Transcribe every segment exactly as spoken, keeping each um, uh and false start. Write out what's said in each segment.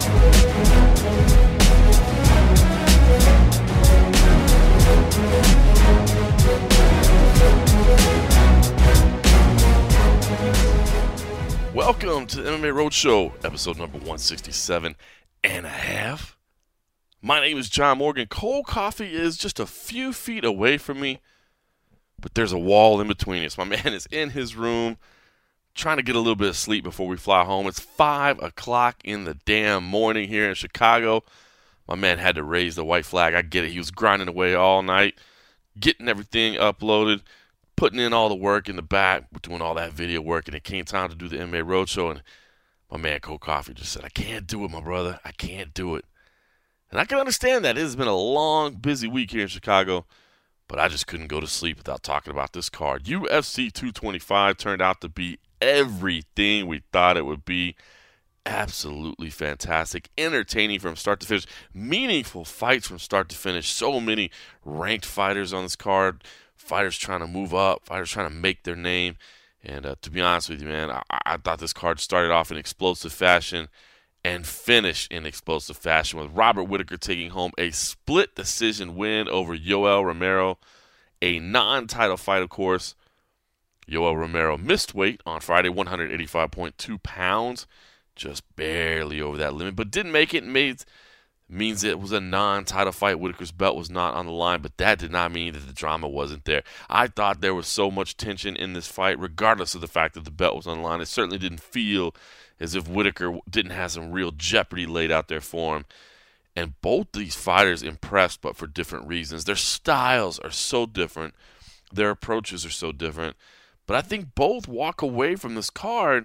Welcome to the M M A Roadshow, episode number one sixty-seven and a half. My name is John Morgan. Cold coffee is just a few feet away from me, but there's a wall in between us. My man is in his room trying to get a little bit of sleep before we fly home. It's five o'clock in the damn morning here in Chicago. My man had to raise the white flag. I get it. He was grinding away all night, getting everything uploaded, putting in all the work in the back, doing all that video work, and it came time to do the M M A Roadshow, and my man Cold Coffee just said, I can't do it, my brother. I can't do it. And I can understand that. It has been a long, busy week here in Chicago, but I just couldn't go to sleep without talking about this card. U F C two twenty-five turned out to be everything we thought it would be. Absolutely fantastic. Entertaining from start to finish. Meaningful fights from start to finish. So many ranked fighters on this card. Fighters trying to move up, fighters trying to make their name. And uh, to be honest with you, man, I, I thought this card started off in explosive fashion and finished in explosive fashion with Robert Whittaker taking home a split decision win over Yoel Romero. A non-title fight, of course. Yoel Romero missed weight on Friday, one eighty-five point two pounds. Just barely over that limit, but didn't make it. Made means it was a non-title fight. Whittaker's belt was not on the line, but that did not mean that the drama wasn't there. I thought there was so much tension in this fight, regardless of the fact that the belt was on the line. It certainly didn't feel as if Whittaker didn't have some real jeopardy laid out there for him. And both these fighters impressed, but for different reasons. Their styles are so different. Their approaches are so different. But I think both walk away from this card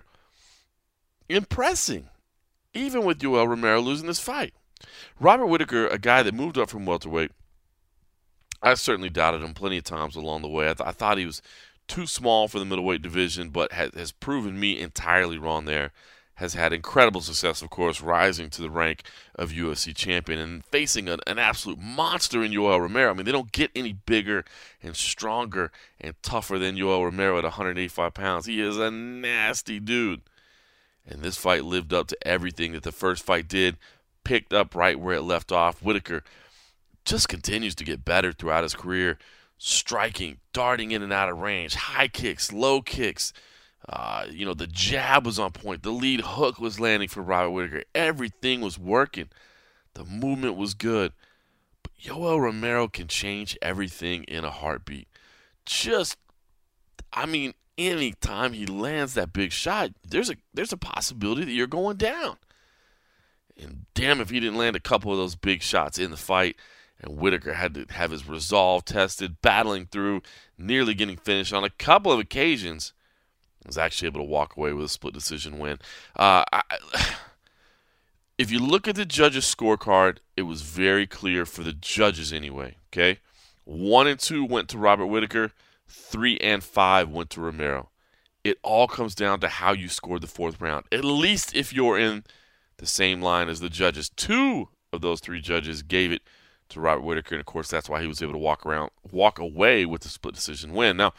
impressing, even with Yoel Romero losing this fight. Robert Whittaker, a guy that moved up from welterweight, I certainly doubted him plenty of times along the way. I, th- I thought he was too small for the middleweight division, but has, has proven me entirely wrong there. Has had incredible success, of course, rising to the rank of U F C champion and facing an, an absolute monster in Yoel Romero. I mean, they don't get any bigger and stronger and tougher than Yoel Romero at one eighty-five pounds. He is a nasty dude. And this fight lived up to everything that the first fight did. Picked up right where it left off. Whittaker just continues to get better throughout his career, striking, darting in and out of range, high kicks, low kicks. Uh, you know, the jab was on point. The lead hook was landing for Robert Whittaker. Everything was working. The movement was good. But Yoel Romero can change everything in a heartbeat. Just, I mean, any time he lands that big shot, there's a there's a possibility that you're going down. And damn if he didn't land a couple of those big shots in the fight. And Whittaker had to have his resolve tested, battling through, nearly getting finished on a couple of occasions. Was actually able to walk away with a split decision win. Uh, I, if you look at the judges' scorecard, it was very clear for the judges anyway. Okay, one and two went to Robert Whittaker, three and five went to Romero. It all comes down to how you scored the fourth round. At least if you're in the same line as the judges. Two of those three judges gave it to Robert Whittaker, and of course that's why he was able to walk around, walk away with the split decision win. Now,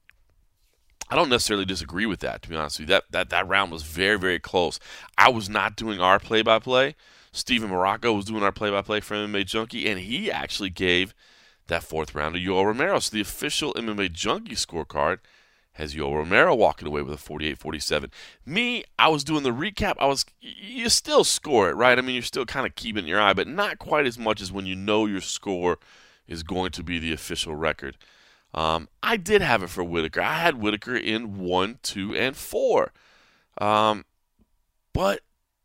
I don't necessarily disagree with that, to be honest with you. That that that round was very, very close. I was not doing our play-by-play. Steven Morocco was doing our play-by-play for M M A Junkie, and he actually gave that fourth round to Yoel Romero. So the official M M A Junkie scorecard has Yoel Romero walking away with a forty-eight forty-seven. Me, I was doing the recap. I was, you still score it, right? I mean, you're still kind of keeping your eye, but not quite as much as when you know your score is going to be the official record. Um, I did have it for Whittaker. I had Whittaker in one, two, and four. Um, but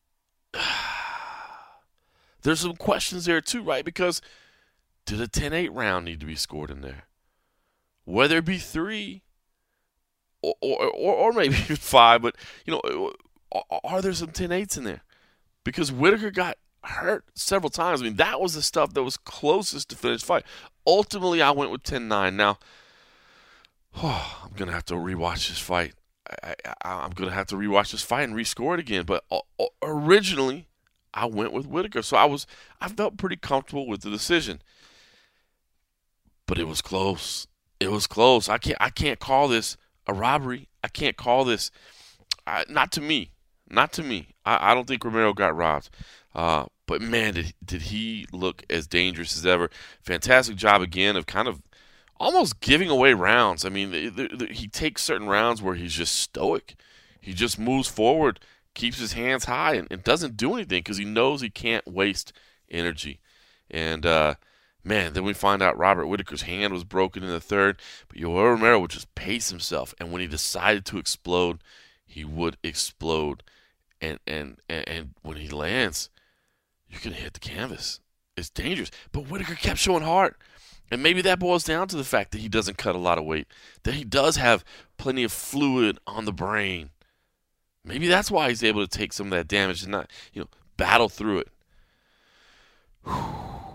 there's some questions there too, right? Because did a ten eight round need to be scored in there? Whether it be three or or, or, or maybe five, but you know, are there some ten eights in there? Because Whittaker got hurt several times. I mean, that was the stuff that was closest to finish fight. Ultimately, I went with ten nine. Now, oh, I'm going to have to rewatch this fight. I, I, I'm going to have to rewatch this fight and rescore it again. But uh, originally, I went with Whittaker. So I was, I felt pretty comfortable with the decision. But it was close. It was close. I can't, I can't call this a robbery. I can't call this, uh, not to me. Not to me. I, I don't think Romero got robbed. Uh, but man, did did he look as dangerous as ever? Fantastic job again of kind of almost giving away rounds. I mean, the, the, the, he takes certain rounds where he's just stoic. He just moves forward, keeps his hands high, and, and doesn't do anything because he knows he can't waste energy. And uh, man, then we find out Robert Whitaker's hand was broken in the third, but Yoel Romero would just pace himself, and when he decided to explode, he would explode. And and and, and when he lands, you can hit the canvas. It's dangerous. But Whitaker kept showing heart. And maybe that boils down to the fact that he doesn't cut a lot of weight, that he does have plenty of fluid on the brain. Maybe that's why he's able to take some of that damage and not, you know, battle through it. Whew.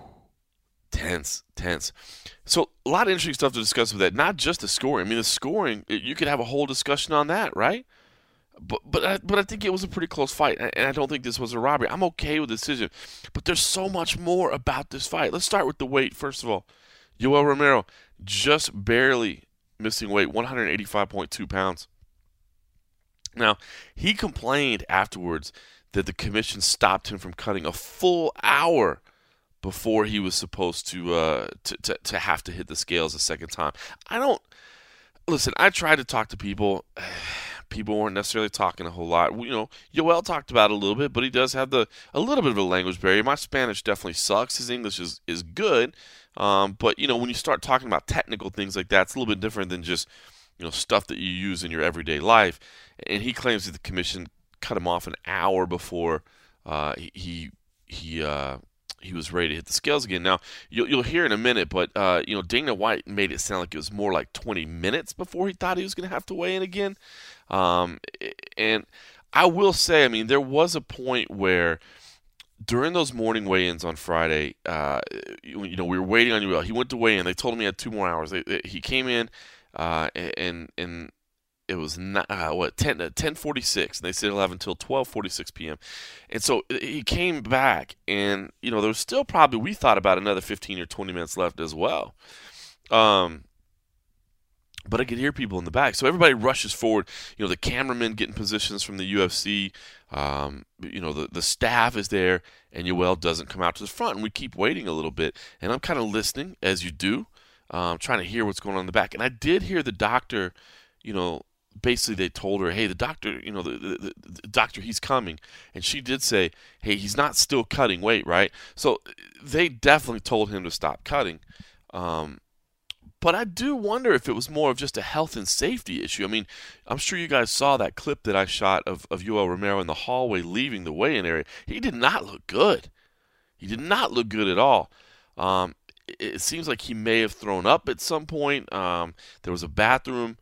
Tense, tense. So a lot of interesting stuff to discuss with that. Not just the scoring. I mean, the scoring, you could have a whole discussion on that, right? But but I, but I think it was a pretty close fight, and I don't think this was a robbery. I'm okay with the decision, but there's so much more about this fight. Let's start with the weight, first of all. Yoel Romero just barely missing weight, one eighty-five point two pounds. Now, he complained afterwards that the commission stopped him from cutting a full hour before he was supposed to, uh, to, to, to have to hit the scales a second time. I don't – listen, I tried to talk to people – people weren't necessarily talking a whole lot. You know, Yoel talked about it a little bit, but he does have the a little bit of a language barrier. My Spanish definitely sucks. His English is, is good. Um, but, you know, when you start talking about technical things like that, it's a little bit different than just, you know, stuff that you use in your everyday life. And he claims that the commission cut him off an hour before uh, he he uh, he was ready to hit the scales again. Now, you'll, you'll hear in a minute, but, uh, you know, Dana White made it sound like it was more like twenty minutes before he thought he was going to have to weigh in again. Um, and I will say, I mean, there was a point where during those morning weigh-ins on Friday, uh, you, you know, we were waiting on Yoel. He went to weigh in. They told him he had two more hours. They, they, he came in, uh, and and it was not, uh, what ten ten forty-six, and they said he'll have until twelve forty-six p.m. And so he came back, and you know, there was still probably, we thought, about another fifteen or twenty minutes left as well. Um. But I could hear people in the back. So everybody rushes forward. You know, the cameramen get in positions from the U F C. Um, you know, the, the staff is there, and Yoel doesn't come out to the front. And we keep waiting a little bit. And I'm kind of listening, as you do, um, trying to hear what's going on in the back. And I did hear the doctor, you know, basically they told her, hey, the doctor, you know, the, the, the doctor, he's coming. And she did say, hey, he's not still cutting weight, right? So they definitely told him to stop cutting. Um But I do wonder if it was more of just a health and safety issue. I mean, I'm sure you guys saw that clip that I shot of, of Yoel Romero in the hallway leaving the weigh-in area. He did not look good. He did not look good at all. Um, it, it seems like he may have thrown up at some point. Um, there was a bathroom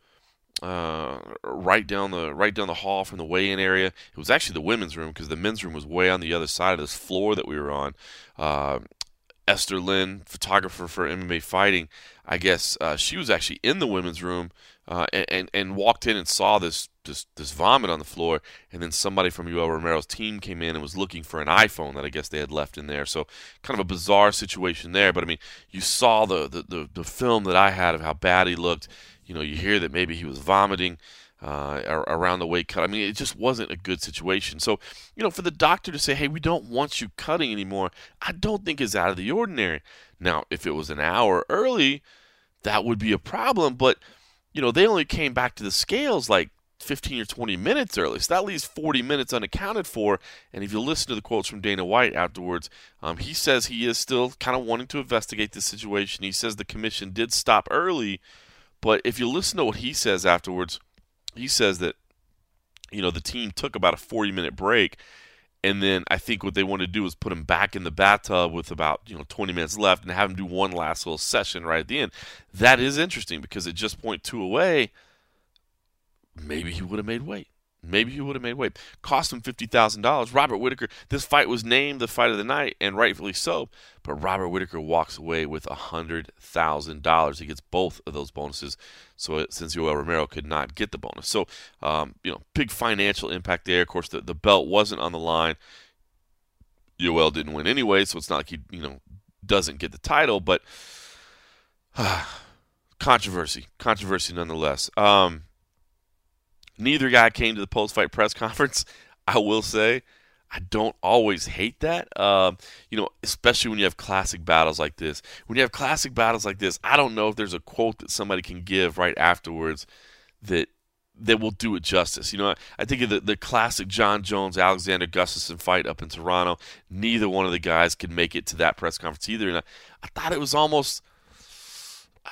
uh, right down the right down the hall from the weigh-in area. It was actually the women's room because the men's room was way on the other side of this floor that we were on. Uh, Esther Lynn, photographer for M M A Fighting, I guess uh, she was actually in the women's room uh, and, and and walked in and saw this, this this vomit on the floor, and then somebody from Yoel Romero's team came in and was looking for an iPhone that I guess they had left in there. So kind of a bizarre situation there. But I mean, you saw the the, the, the film that I had of how bad he looked. You know, you hear that maybe he was vomiting uh, around the weight cut. I mean, it just wasn't a good situation. So, you know, for the doctor to say, hey, we don't want you cutting anymore, I don't think is out of the ordinary. Now, if it was an hour early, that would be a problem. But, you know, they only came back to the scales like fifteen or twenty minutes early. So that leaves forty minutes unaccounted for. And if you listen to the quotes from Dana White afterwards, um, he says he is still kind of wanting to investigate this situation. He says the commission did stop early. But if you listen to what he says afterwards, he says that, you know, the team took about a forty-minute break, and then I think what they wanted to do was put him back in the bathtub with about, you know, twenty minutes left and have him do one last little session right at the end. That is interesting because at just point two away, maybe he would have made weight. Maybe he would have made weight. Cost him fifty thousand dollars. Robert Whitaker, this fight was named the fight of the night, and rightfully so, but Robert Whitaker walks away with one hundred thousand dollars. He gets both of those bonuses, so it, since Yoel Romero could not get the bonus. So, um, you know, big financial impact there. Of course, the, the belt wasn't on the line. Yoel didn't win anyway, so it's not like he, you know, doesn't get the title, but uh, controversy. Controversy nonetheless. Um... Neither guy came to the post-fight press conference, I will say. I don't always hate that, um, you know, especially when you have classic battles like this. When you have classic battles like this, I don't know if there's a quote that somebody can give right afterwards that that will do it justice. You know, I think of the, the classic John Jones-Alexander Gustafsson fight up in Toronto. Neither one of the guys could make it to that press conference either, and I, I thought it was almost uh,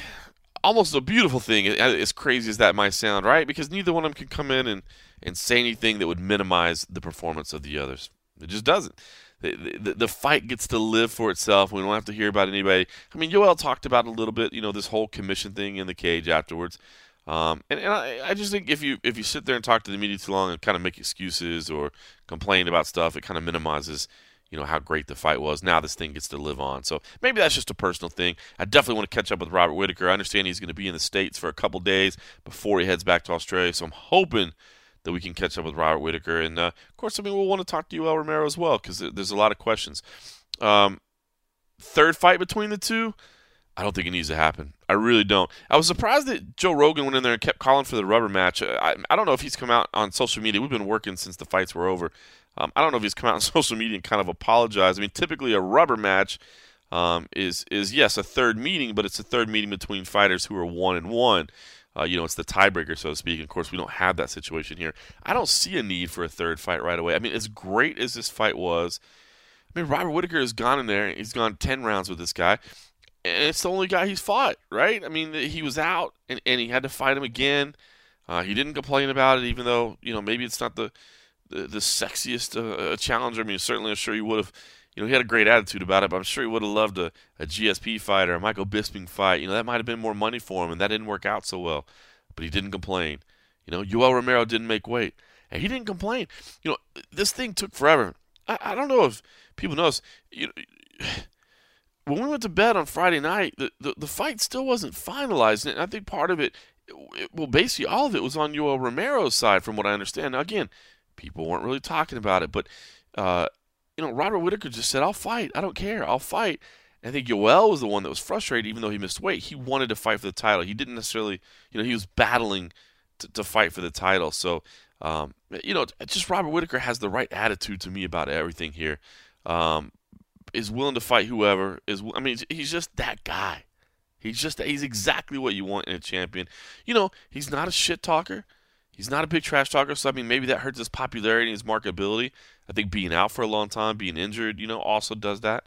almost a beautiful thing, as crazy as that might sound, right? Because neither one of them can come in and, and say anything that would minimize the performance of the others. It just doesn't. The, the, the fight gets to live for itself. We don't have to hear about anybody. I mean, Yoel talked about it a little bit, you know, this whole commission thing in the cage afterwards. Um, and and I, I just think if you if you sit there and talk to the media too long and kind of make excuses or complain about stuff, it kind of minimizes, you know, how great the fight was. Now this thing gets to live on. So maybe that's just a personal thing. I definitely want to catch up with Robert Whitaker. I understand he's going to be in the States for a couple days before he heads back to Australia. So I'm hoping that we can catch up with Robert Whitaker. And, uh, of course, I mean, we'll want to talk to Yoel Romero as well because there's a lot of questions. Um, third fight between the two, I don't think it needs to happen. I really don't. I was surprised that Joe Rogan went in there and kept calling for the rubber match. I, I don't know if he's come out on social media. We've been working since the fights were over. Um, I don't know if he's come out on social media and kind of apologized. I mean, typically a rubber match um, is, is, yes, a third meeting, but it's a third meeting between fighters who are one and one. Uh, you know, it's the tiebreaker, so to speak. Of course, we don't have that situation here. I don't see a need for a third fight right away. I mean, as great as this fight was, I mean, Robert Whitaker has gone in there. He's gone ten rounds with this guy, and it's the only guy he's fought, right? I mean, he was out, and, and he had to fight him again. Uh, he didn't complain about it, even though, you know, maybe it's not the the, the sexiest uh, challenger. I mean, certainly I'm sure he would have, you know, he had a great attitude about it, but I'm sure he would have loved a, a G S P fight or a Michael Bisping fight. You know, that might have been more money for him, and that didn't work out so well. But he didn't complain. You know, Yoel Romero didn't make weight, and he didn't complain. You know, this thing took forever. I, I don't know if people notice. You know, when we went to bed on Friday night, the, the, the fight still wasn't finalized, and I think part of it, it, well, basically all of it was on Yoel Romero's side, from what I understand. Now, again, people weren't really talking about it, but uh, you know, Robert Whitaker just said, "I'll fight. I don't care. I'll fight." And I think Yoel was the one that was frustrated, even though he missed weight. He wanted to fight for the title. He didn't necessarily, you know, he was battling to, to fight for the title. So, um, you know, just Robert Whitaker has the right attitude to me about everything here. Um, is willing to fight whoever. Is I mean, he's just that guy. He's just he's exactly what you want in a champion. You know, he's not a shit talker. He's not a big trash talker, so I mean, maybe that hurts his popularity and his marketability. I think being out for a long time, being injured, you know, also does that.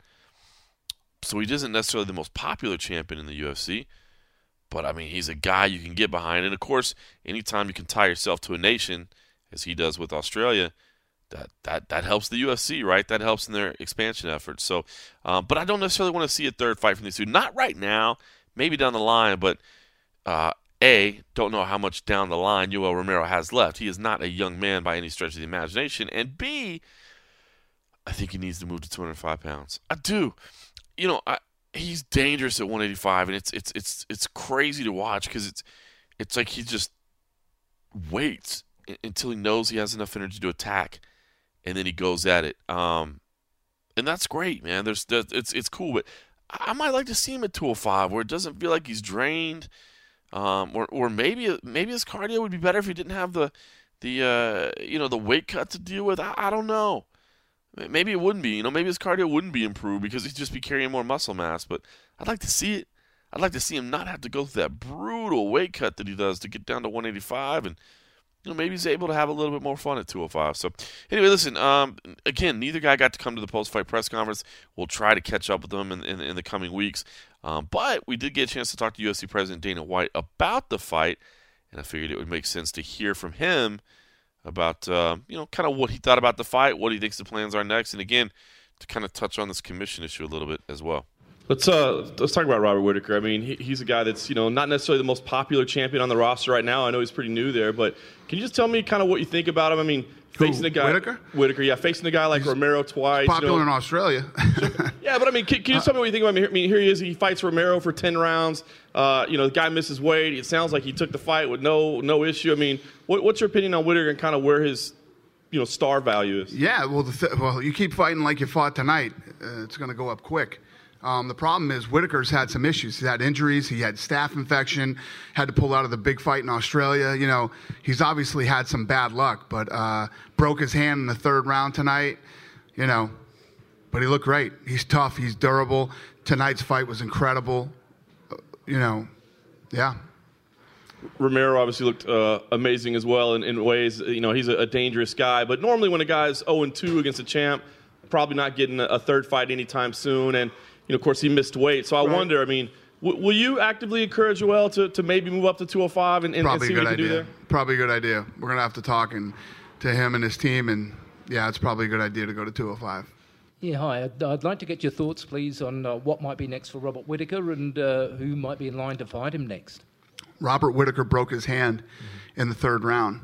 So he isn't necessarily the most popular champion in the U F C, but I mean, he's a guy you can get behind. And of course, anytime you can tie yourself to a nation, as he does with Australia, that that that helps the U F C, right? That helps in their expansion efforts. So, um, but I don't necessarily want to see a third fight from these two. Not right now, maybe down the line, but uh, A, don't know how much down the line Yoel Romero has left. He is not a young man by any stretch of the imagination. And B, I think he needs to move to two hundred five pounds. I do. You know, I, he's dangerous at one eighty-five, and it's it's it's it's crazy to watch because it's it's like he just waits until he knows he has enough energy to attack, and then he goes at it. Um, and that's great, man. There's, there's it's it's cool, but I might like to see him at two oh five where it doesn't feel like he's drained, um, or or maybe maybe his cardio would be better if he didn't have the the uh, you know the weight cut to deal with. I, I don't know. Maybe it wouldn't be, you know, maybe his cardio wouldn't be improved because he'd just be carrying more muscle mass, but I'd like to see it. I'd like to see him not have to go through that brutal weight cut that he does to get down to one eighty-five, and, you know, maybe he's able to have a little bit more fun at two oh five. So, anyway, listen, um, again, neither guy got to come to the post-fight press conference. We'll try to catch up with them in, in, in the coming weeks, um, but we did get a chance to talk to U F C President Dana White about the fight, and I figured it would make sense to hear from him about, uh, you know, kind of what he thought about the fight, what he thinks the plans are next, and again, to kind of touch on this commission issue a little bit as well. Let's uh let's talk about Robert Whitaker. I mean, he, he's a guy that's, you know, not necessarily the most popular champion on the roster right now. I know he's pretty new there, but can you just tell me kind of what you think about him? I mean, Who, facing a guy Whitaker? Whitaker, yeah, facing a guy like he's Romero twice. Popular you know. in Australia. Yeah, but I mean, can, can you just tell me what you think about him? I mean, here he is. He fights Romero for ten rounds. Uh, you know, the guy misses weight. It sounds like he took the fight with no no issue. I mean, what, what's your opinion on Whitaker and kind of where his, you know, star value is? Yeah, well, the th- well, you keep fighting like you fought tonight, uh, it's going to go up quick. Um, the problem is Whitaker's had some issues. He's had injuries. He had staph infection, had to pull out of the big fight in Australia. You know, he's obviously had some bad luck, but uh, broke his hand in the third round tonight, you know. But he looked great. He's tough. He's durable. Tonight's fight was incredible. Uh, you know, yeah. Romero obviously looked uh, amazing as well in, in ways. You know, he's a, a dangerous guy. But normally when a guy's oh and two against a champ, probably not getting a, a third fight anytime soon. And, you know, of course, he missed weight. So I right. wonder, I mean, w- will you actively encourage Yoel to, to maybe move up to two oh five and, and, and see what he can idea. do there? Probably a good idea. We're going to have to talk and, to him and his team. And, yeah, it's probably a good idea to go to two oh five. Yeah, hi. I'd, I'd like to get your thoughts, please, on uh, what might be next for Robert Whitaker and uh, who might be in line to fight him next. Robert Whitaker broke his hand mm-hmm. in the third round.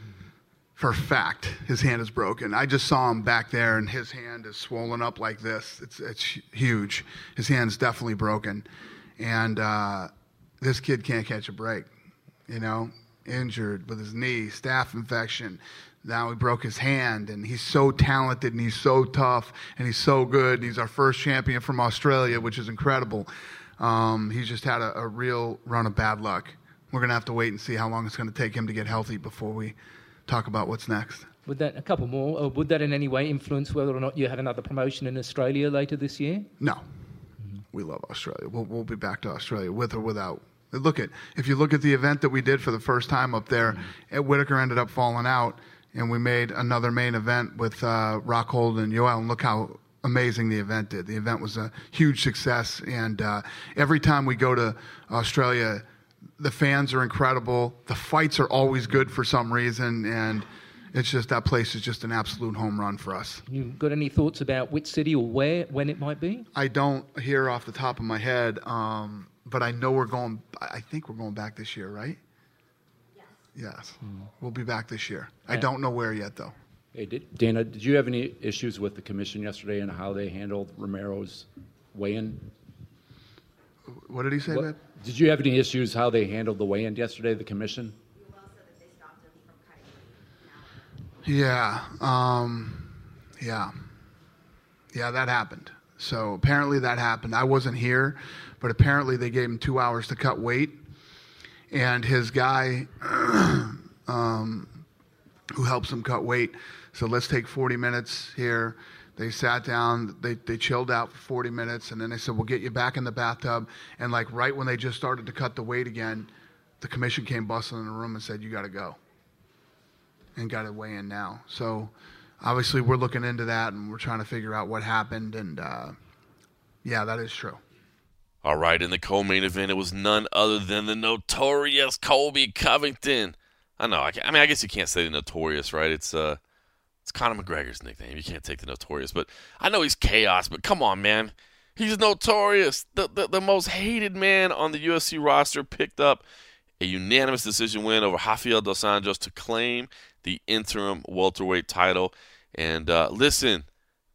For a fact, his hand is broken. I just saw him back there, and his hand is swollen up like this. It's it's huge. His hand's definitely broken. And uh, this kid can't catch a break, you know, injured with his knee, staph infection. Now he broke his hand, and he's so talented, and he's so tough, and he's so good. And he's our first champion from Australia, which is incredible. Um, he's just had a, a real run of bad luck. We're going to have to wait and see how long it's going to take him to get healthy before we talk about what's next. Would that, a couple more, uh, would that in any way influence whether or not you have another promotion in Australia later this year? No. Mm-hmm. We love Australia. We'll, we'll be back to Australia with or without. Look at, if you look at the event that we did for the first time up there, mm-hmm. Whitaker ended up falling out, and we made another main event with uh, Rockhold and Yoel, and look how amazing the event did. The event was a huge success, and uh, every time we go to Australia, the fans are incredible. The fights are always good for some reason, and it's just that place is just an absolute home run for us. You got any thoughts about which city or where, when it might be? I don't hear off the top of my head, um, but I know we're going. I think we're going back this year, right? Yes. Yes, mm. We'll be back this year. I don't know where yet, though. Hey, did, Dana, did you have any issues with the commission yesterday and how they handled Romero's weigh-in? What did he say, what, Did you have any issues how they handled the weigh-in yesterday, the commission? You also said that they stopped him from cutting weight. Yeah, um, yeah. Yeah, that happened. So apparently that happened. I wasn't here, but apparently they gave him two hours to cut weight. And his guy um, who helps him cut weight said, let's take forty minutes here. They sat down, they, they chilled out for forty minutes, and then they said, we'll get you back in the bathtub. And, like, right when they just started to cut the weight again, the commission came bustling in the room and said, you got to go. And got to weigh in now. So, obviously, we're looking into that, and we're trying to figure out what happened. And, uh, yeah, that is true. All right, in the co-main event, it was none other than the notorious Colby Covington. I know, I, I mean, I guess you can't say the notorious, right? It's, uh... It's Conor McGregor's nickname. You can't take the notorious. But I know he's chaos, but come on, man. He's notorious. The, the, the most hated man on the U F C roster picked up a unanimous decision win over Rafael dos Anjos to claim the interim welterweight title. And uh, listen,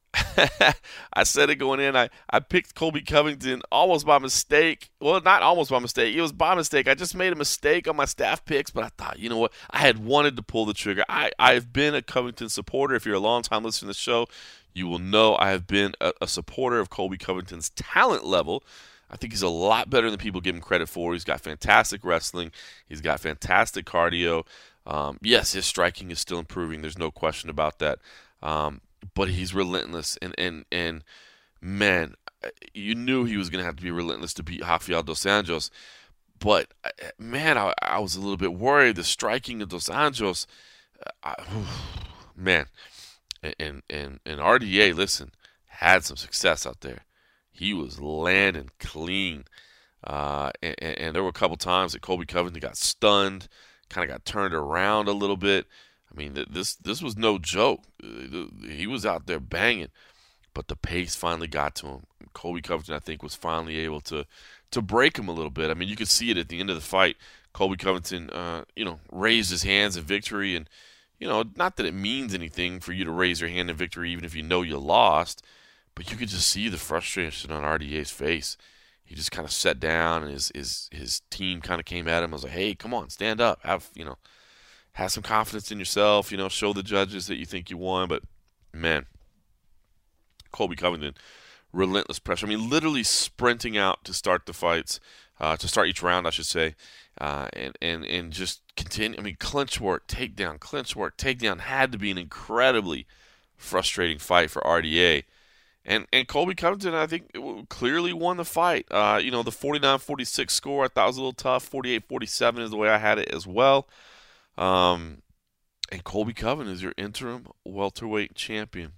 I said it going in. I, I picked Colby Covington almost by mistake. Well, not almost by mistake. It was by mistake. I just made a mistake on my staff picks, but I thought, you know what? I had wanted to pull the trigger. I, I've been a Covington supporter. If you're a long-time listener to the show, you will know I have been a, a supporter of Colby Covington's talent level. I think he's a lot better than people give him credit for. He's got fantastic wrestling. He's got fantastic cardio. Um, yes, his striking is still improving. There's no question about that. Um, But he's relentless, and, and, and man, you knew he was going to have to be relentless to beat Rafael dos Anjos. But, man, I, I was a little bit worried. The striking of dos Anjos, I, man, and, and, and R D A, listen, had some success out there. He was landing clean. Uh, and, and there were a couple times that Colby Covington got stunned, kind of got turned around a little bit. I mean, this this was no joke. He was out there banging, but the pace finally got to him. Colby Covington, I think, was finally able to to break him a little bit. I mean, you could see it at the end of the fight. Colby Covington, uh, you know, raised his hands in victory, and you know, not that it means anything for you to raise your hand in victory, even if you know you lost, but you could just see the frustration on R D A's face. He just kind of sat down, and his his his team kind of came at him. I was like, "Hey, come on, stand up, have you know." Have some confidence in yourself, you know, show the judges that you think you won. But, man, Colby Covington relentless pressure. I mean, literally sprinting out to start the fights, uh, to start each round, I should say, uh, and, and, and just continue. I mean, clinch work, takedown, clinch work, takedown had to be an incredibly frustrating fight for R D A. And and Colby Covington, I think, clearly won the fight. Uh, you know, the forty-nine forty-six score I thought was a little tough. forty-eight forty-seven is the way I had it as well. Um, and Colby Covington is your interim welterweight champion.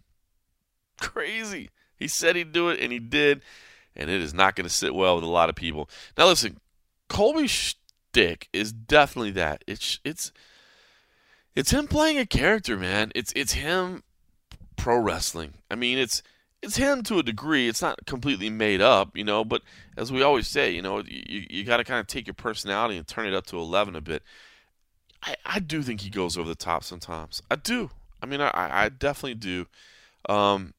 Crazy. He said he'd do it, and he did. And it is not going to sit well with a lot of people. Now, listen, Colby's shtick is definitely that. It's it's it's him playing a character, man. It's it's him pro wrestling. I mean, it's it's him to a degree. It's not completely made up, you know. But as we always say, you know, you you got to kind of take your personality and turn it up to eleven a bit. I, I do think he goes over the top sometimes. I do. I mean, I I definitely do. Um,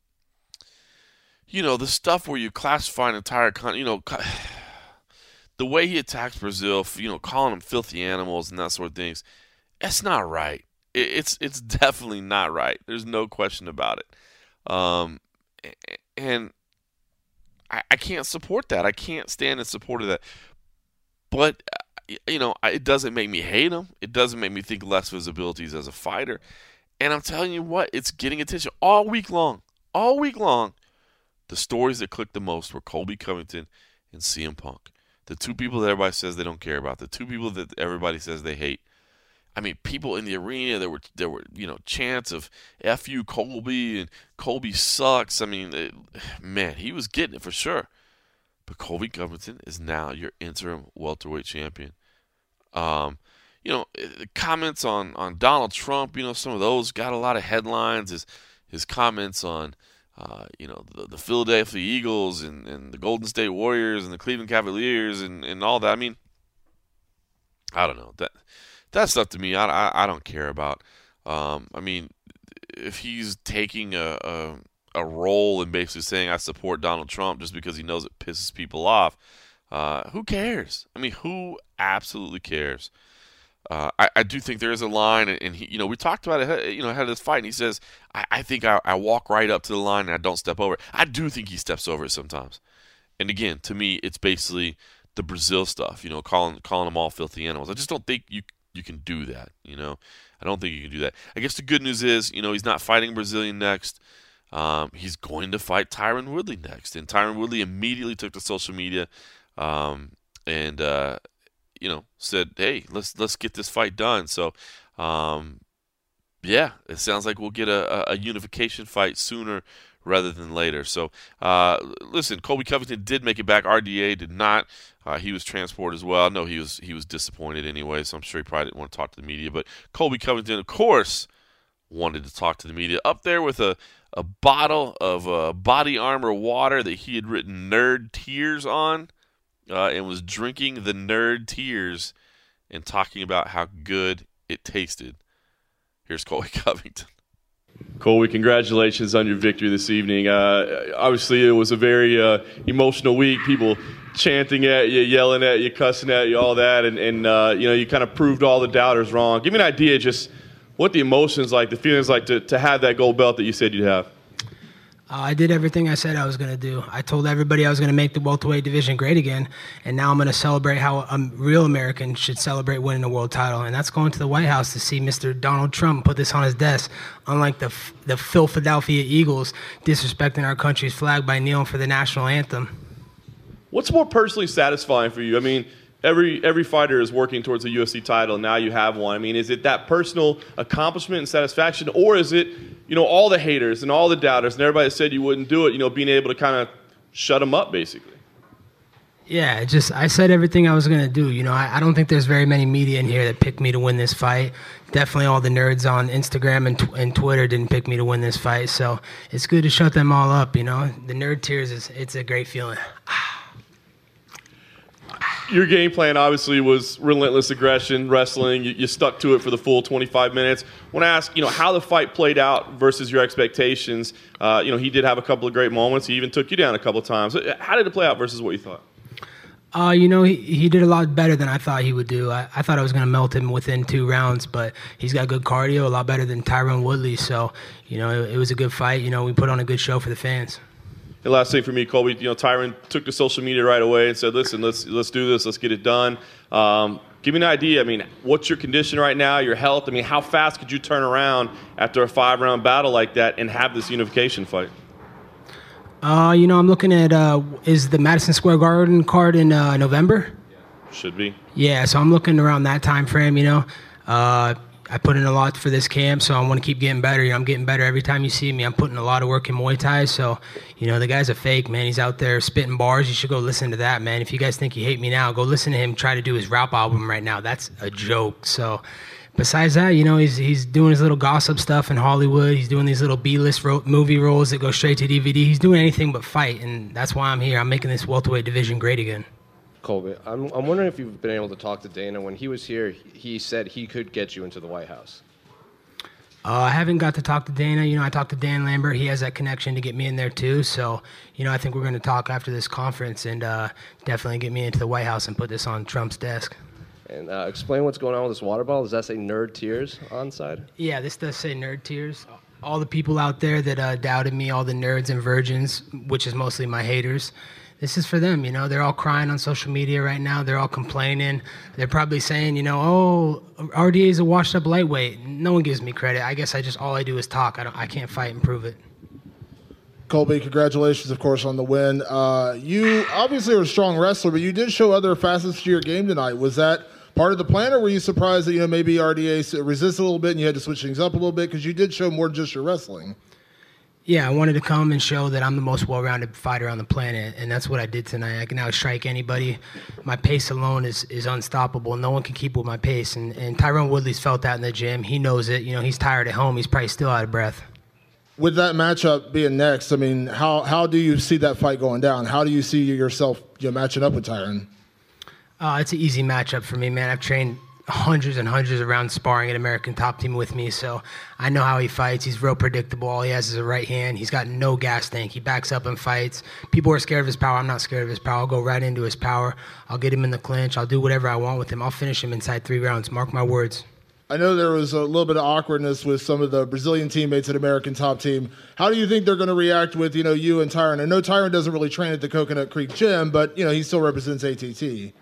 you know, the stuff where you classify an entire country, you know, the way he attacks Brazil, you know, calling them filthy animals and that sort of things, that's not right. It, it's it's definitely not right. There's no question about it. Um, and I, I can't support that. I can't stand in support of that. But, you know, it doesn't make me hate him. It doesn't make me think less of his abilities as a fighter. And I'm telling you what, it's getting attention all week long. All week long, the stories that clicked the most were Colby Covington and C M Punk. The two people that everybody says they don't care about. The two people that everybody says they hate. I mean, people in the arena, there were, there were you know, chants of F you Colby and Colby sucks. I mean, it, man, he was getting it for sure. But Colby Covington is now your interim welterweight champion. Um, you know, comments on, on Donald Trump, you know, some of those got a lot of headlines. His, his comments on, uh, you know, the, the Philadelphia Eagles and, and the Golden State Warriors and the Cleveland Cavaliers and, and all that. I mean, I don't know. That that stuff to me, I, I, I don't care about. Um, I mean, if he's taking a, a a role in basically saying I support Donald Trump just because he knows it pisses people off, uh, who cares? I mean, who absolutely cares? Uh, I, I do think there is a line, and he, you know, we talked about it, you know, ahead of this fight, and he says, I, I think I, I walk right up to the line and I don't step over it. I do think he steps over it sometimes. And again, to me, it's basically the Brazil stuff, you know, calling calling them all filthy animals. I just don't think you you can do that, you know. I don't think you can do that. I guess the good news is, you know, he's not fighting Brazilian next. Um, he's going to fight Tyron Woodley next. And Tyron Woodley immediately took to social media um, and, uh, you know, said, hey, let's let's get this fight done. So, um, yeah, it sounds like we'll get a, a unification fight sooner rather than later. So, uh, listen, Colby Covington did make it back. R D A did not. Uh, he was transported as well. I know he was he was disappointed anyway, so I'm sure he probably didn't want to talk to the media. But Colby Covington, of course, wanted to talk to the media. Up there with a, a bottle of uh, Body Armor water that he had written Nerd Tears on uh, and was drinking the Nerd Tears and talking about how good it tasted. Here's Colby Covington. Colby, congratulations on your victory this evening. Uh, obviously, it was a very uh, emotional week. People chanting at you, yelling at you, cussing at you, all that, and, and uh, you know, you kind of proved all the doubters wrong. Give me an idea just what the emotions like, the feelings like to, to have that gold belt that you said you'd have. Uh, I did everything I said I was going to do. I told everybody I was going to make the welterweight division great again, and now I'm going to celebrate how a real American should celebrate winning a world title, and that's going to the White House to see Mister Donald Trump put this on his desk, unlike the the Philadelphia Eagles disrespecting our country's flag by kneeling for the national anthem. What's more personally satisfying for you? I mean, every every fighter is working towards a U F C title, and now you have one. I mean, is it that personal accomplishment and satisfaction, or is it, you know, all the haters and all the doubters and everybody that said you wouldn't do it, you know, being able to kind of shut them up, basically? Yeah, just I said everything I was going to do. You know, I, I don't think there's very many media in here that picked me to win this fight. Definitely all the nerds on Instagram and, tw- and Twitter didn't pick me to win this fight. So it's good to shut them all up, you know. The nerd tears, is it's a great feeling. Your game plan obviously was relentless aggression, wrestling. You, you stuck to it for the full twenty-five minutes. I want to ask, you know, how the fight played out versus your expectations. Uh, you know, he did have a couple of great moments. He even took you down a couple of times. How did it play out versus what you thought? Uh, you know, he, he did a lot better than I thought he would do. I, I thought I was going to melt him within two rounds, but he's got good cardio, a lot better than Tyron Woodley. So, you know, it, it was a good fight. You know, we put on a good show for the fans. And last thing for me, Colby, you know, Tyron took to social media right away and said, "Listen, let's let's do this. Let's get it done." Um, give me an idea. I mean, what's your condition right now? Your health? I mean, how fast could you turn around after a five-round battle like that and have this unification fight? Uh, you know, I'm looking at uh, is the Madison Square Garden card in uh, November? Should be. Yeah, so I'm looking around that time frame. You know, uh, I put in a lot for this camp, so I want to keep getting better. You know, I'm getting better every time you see me. I'm putting a lot of work in Muay Thai, so, you know, the guy's a fake, man. He's out there spitting bars. You should go listen to that, man. If you guys think you hate me now, go listen to him try to do his rap album right now. That's a joke. So besides that, you know, he's he's doing his little gossip stuff in Hollywood. He's doing these little B-list ro- movie roles that go straight to D V D. He's doing anything but fight, and that's why I'm here. I'm making this welterweight division great again. Colby, I'm, I'm wondering if you've been able to talk to Dana. When he was here, he said he could get you into the White House. Uh, I haven't got to talk to Dana. You know, I talked to Dan Lambert. He has that connection to get me in there too. So, you know, I think we're going to talk after this conference and uh, definitely get me into the White House and put this on Trump's desk. And uh, explain what's going on with this water bottle. Does that say Nerd Tears on side? Yeah, this does say Nerd Tears. All the people out there that uh, doubted me, all the nerds and virgins, which is mostly my haters, this is for them, you know. They're all crying on social media right now. They're all complaining. They're probably saying, you know, oh, R D A is a washed-up lightweight. No one gives me credit. I guess I just, all I do is talk. I, don't, I can't fight and prove it. Colby, congratulations, of course, on the win. Uh, you obviously are a strong wrestler, but you did show other facets to your game tonight. Was that part of the plan, or were you surprised that, you know, maybe R D A resisted a little bit and you had to switch things up a little bit? Because you did show more than just your wrestling. Yeah, I wanted to come and show that I'm the most well-rounded fighter on the planet, and that's what I did tonight. I can now strike anybody. My pace alone is, is unstoppable. No one can keep with my pace, and, and Tyrone Woodley's felt that in the gym. He knows it. You know, he's tired at home. He's probably still out of breath. With that matchup being next, I mean, how how do you see that fight going down? How do you see yourself, you know, matching up with Tyron? Uh, it's an easy matchup for me, man. I've trained hundreds and hundreds of rounds sparring at American Top Team with me, so I know how he fights. He's real predictable. All he has is a right hand. He's got no gas tank. He backs up and fights. People are scared of his power. I'm not scared of his power. I'll go right into his power. I'll get him in the clinch. I'll do whatever I want with him. I'll finish him inside three rounds. Mark my words. I know there was a little bit of awkwardness with some of the Brazilian teammates at American Top Team. How do you think they're going to react with, you know, you and Tyron? I know Tyron doesn't really train at the Coconut Creek Gym, but, you know, he still represents A T T.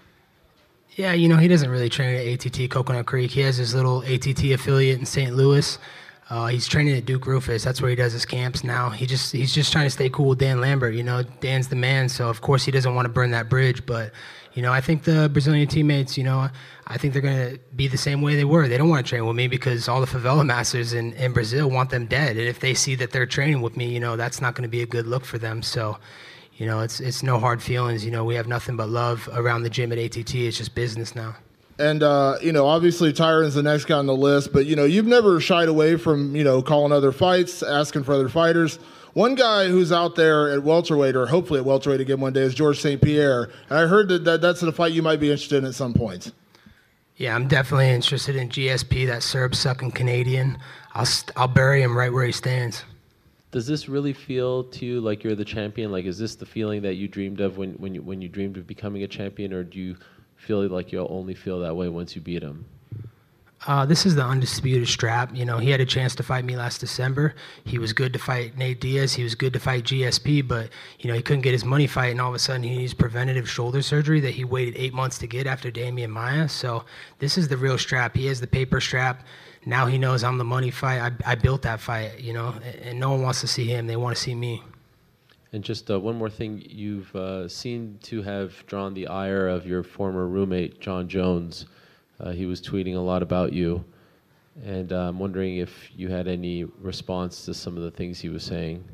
Yeah, you know, he doesn't really train at A T T Coconut Creek. He has his little A T T affiliate in Saint Louis. Uh, he's training at Duke Rufus. That's where he does his camps now. He just he's just trying to stay cool with Dan Lambert. You know, Dan's the man, so of course he doesn't want to burn that bridge. But, you know, I think the Brazilian teammates, you know, I think they're going to be the same way they were. They don't want to train with me because all the favela masters in, in Brazil want them dead. And if they see that they're training with me, you know, that's not going to be a good look for them. So, you know, it's it's no hard feelings. You know, we have nothing but love around the gym at A T T. It's just business now. And, uh, you know, obviously Tyron's the next guy on the list, but, you know, you've never shied away from, you know, calling other fights, asking for other fighters. One guy who's out there at welterweight, or hopefully at welterweight again one day, is George Saint Pierre. And I heard that, that that's a fight you might be interested in at some point. Yeah, I'm definitely interested in G S P, that Serb-sucking Canadian. I'll, st- I'll bury him right where he stands. Does this really feel to you like you're the champion? Like, is this the feeling that you dreamed of when, when you when you dreamed of becoming a champion, or do you feel like you'll only feel that way once you beat him? Uh, this is the undisputed strap. You know, he had a chance to fight me last December. He was good to fight Nate Diaz. He was good to fight G S P, but, you know, he couldn't get his money fight, and all of a sudden he needs preventative shoulder surgery that he waited eight months to get after Damian Maia. So this is the real strap. He has the paper strap. Now he knows I'm the money fight. I, I built that fight, you know, and no one wants to see him. They want to see me. And just uh, one more thing, you've uh, seemed to have drawn the ire of your former roommate, John Jones. Uh, he was tweeting a lot about you, and uh, I'm wondering if you had any response to some of the things he was saying.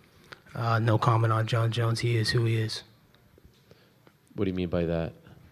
Uh, no comment on John Jones. He is who he is. What do you mean by that?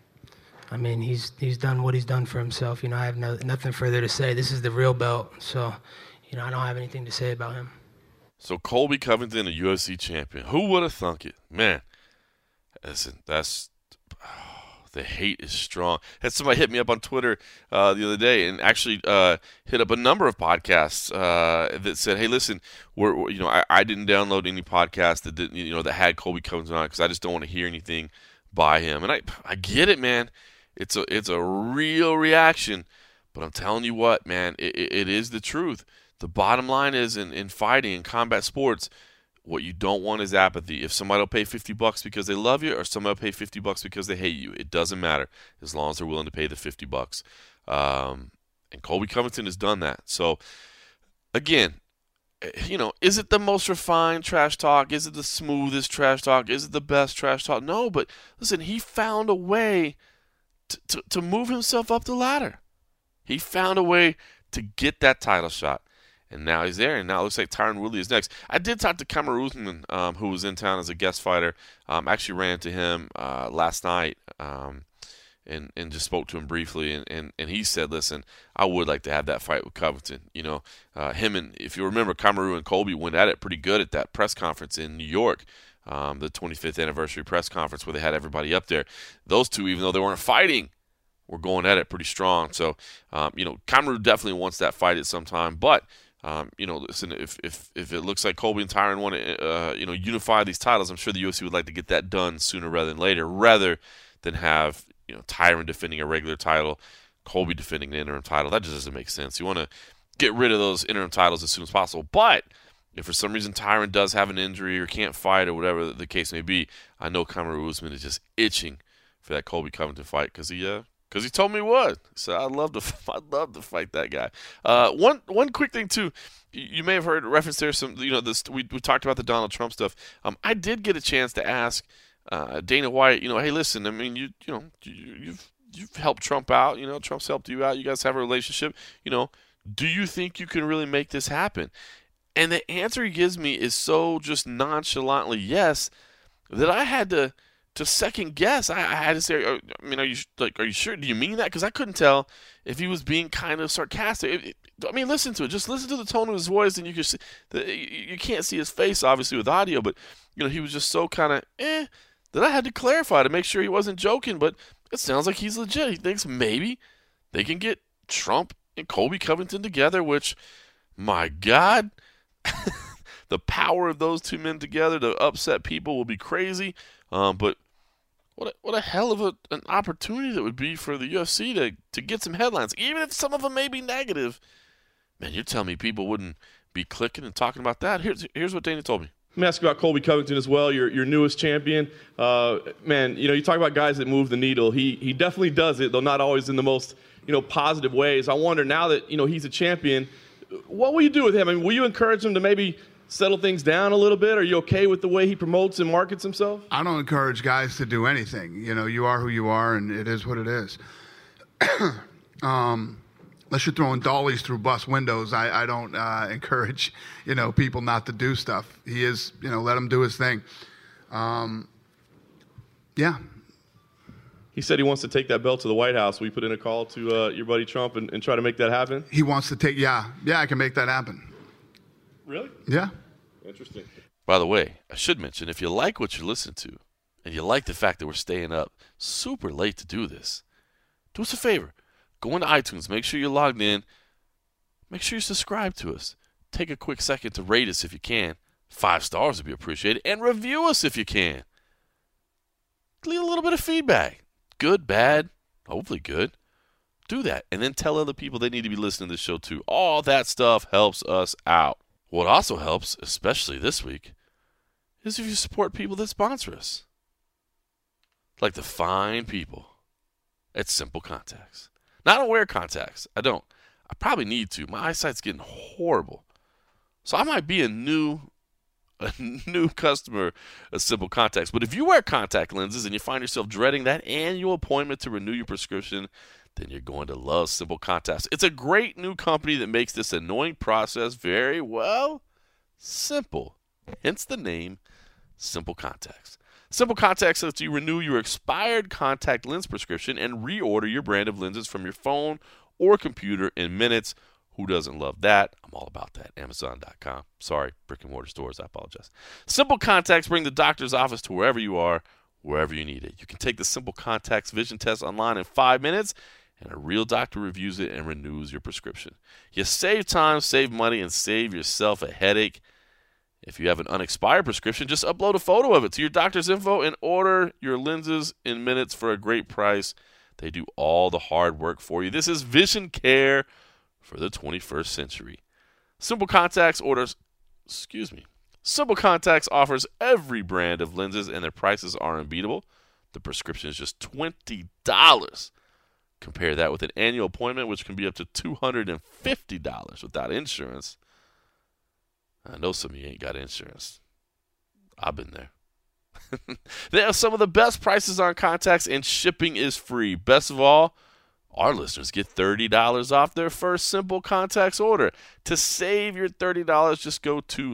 I mean, he's he's done what he's done for himself. You know, I have no, nothing further to say. This is the real belt, so, you know, I don't have anything to say about him. So Colby Covington, a U F C champion. Who would have thunk it? Man, listen, that's oh, the hate is strong. Had somebody hit me up on Twitter uh, the other day, and actually uh, hit up a number of podcasts uh, that said, "Hey, listen, we're, we're you know, I, I didn't download any podcast that didn't, you know, that had Colby Covington on because I just don't want to hear anything by him." And I, I get it, man. It's a, it's a real reaction, but I'm telling you what, man, it, it is the truth. The bottom line is in, in fighting and combat sports, What you don't want is apathy. If somebody will pay fifty bucks because they love you, or somebody will pay fifty bucks because they hate you, it doesn't matter as long as they're willing to pay the fifty bucks. Um, and Colby Covington has done that. So, again, you know, is it the most refined trash talk? Is it the smoothest trash talk? Is it the best trash talk? No, but listen, he found a way to, to, to move himself up the ladder. He found a way to get that title shot. And now he's there, and now it looks like Tyron Woodley is next. I did talk to Kamaru Usman, um, who was in town as a guest fighter. Um, actually ran into him uh, last night um, and, and just spoke to him briefly. And, and, and he said, listen, I would like to have that fight with Covington. You know, uh, him and, if you remember, Kamaru and Colby went at it pretty good at that press conference in New York, um, the twenty-fifth anniversary press conference where they had everybody up there. Those two, even though they weren't fighting, were going at it pretty strong. So, um, you know, Kamaru definitely wants that fight at some time. But, Um, you know, listen, if, if if it looks like Colby and Tyron want to, uh, you know, unify these titles, I'm sure the U F C would like to get that done sooner rather than later, rather than have, you know, Tyron defending a regular title, Colby defending an interim title. That just doesn't make sense. You want to get rid of those interim titles as soon as possible. But if for some reason Tyron does have an injury or can't fight or whatever the case may be, I know Kamaru Usman is just itching for that Colby Covington fight because he, uh, Because he told me he would. So I'd love to, I'd love to fight that guy. Uh, one, one quick thing too. You may have heard reference there. Some, you know, this we we talked about the Donald Trump stuff. Um, I did get a chance to ask uh, Dana White. You know, hey, listen. I mean, you, you know, you, you've you've helped Trump out. You know, Trump's helped you out. You guys have a relationship. You know, do you think you can really make this happen? And the answer he gives me is so just nonchalantly yes that I had to. To second guess, I, I had to say, I mean, are you like, are you sure? Do you mean that? Because I couldn't tell if he was being kind of sarcastic. It, it, I mean, listen to it. Just listen to the tone of his voice, and you can see. The, you, you can't see his face, obviously, with audio, but you know, he was just so kind of eh that I had to clarify to make sure he wasn't joking. But it sounds like he's legit. He thinks maybe they can get Trump and Colby Covington together. Which, my God, the power of those two men together to upset people will be crazy. Um, but What a, what a hell of a, an opportunity that would be for the U F C to, to get some headlines, even if some of them may be negative. Man, you're telling me people wouldn't be clicking and talking about that? Here's here's what Dana told me. Let me ask you about Colby Covington as well, your your newest champion. Uh, man, you know, you talk about guys that move the needle. He he definitely does it, though not always in the most, you know, positive ways. I wonder now that, you know, he's a champion, what will you do with him? I mean, will you encourage him to maybe settle things down a little bit? Are you okay with the way he promotes and markets himself? I don't encourage guys to do anything. You know, you are who you are, and it is what it is. um, unless you're throwing dollies through bus windows, I, I don't uh, encourage, you know, people not to do stuff. He is, you know, let him do his thing. Um, yeah. He said he wants to take that belt to the White House. Will you put in a call to uh, your buddy Trump and, and try to make that happen? He wants to take, yeah. Yeah, I can make that happen. Really? Yeah. Interesting. By the way, I should mention, if you like what you listen to, and you like the fact that we're staying up super late to do this, do us a favor. Go into iTunes. Make sure you're logged in. Make sure you subscribe to us. Take a quick second to rate us if you can. Five stars would be appreciated. And review us if you can. Leave a little bit of feedback. Good, bad, hopefully good. Do that. And then tell other people they need to be listening to this show too. All that stuff helps us out. What also helps, especially this week, is if you support people that sponsor us. Like the fine people at Simple Contacts. Now, I don't wear contacts. I don't. I probably need to. My eyesight's getting horrible. So I might be a new a new customer of Simple Contacts. But if you wear contact lenses and you find yourself dreading that annual appointment to renew your prescription, then you're going to love Simple Contacts. It's a great new company that makes this annoying process very, well, simple. Hence the name, Simple Contacts. Simple Contacts lets you renew your expired contact lens prescription and reorder your brand of lenses from your phone or computer in minutes. Who doesn't love that? I'm all about that. Amazon dot com. Sorry, brick and mortar stores. I apologize. Simple Contacts bring the doctor's office to wherever you are, wherever you need it. You can take the Simple Contacts vision test online in five minutes, and a real doctor reviews it and renews your prescription. You save time, save money, and save yourself a headache. If you have an unexpired prescription, just upload a photo of it to your doctor's info and order your lenses in minutes for a great price. They do all the hard work for you. This is vision care for the twenty-first century. Simple Contacts orders, excuse me, Simple Contacts offers every brand of lenses, and their prices are unbeatable. The prescription is just twenty dollars. Compare that with an annual appointment, which can be up to two hundred fifty dollars without insurance. I know some of you ain't got insurance. I've been there. They have some of the best prices on contacts, and shipping is free. Best of all, our listeners get thirty dollars off their first Simple Contacts order. To save your thirty dollars, just go to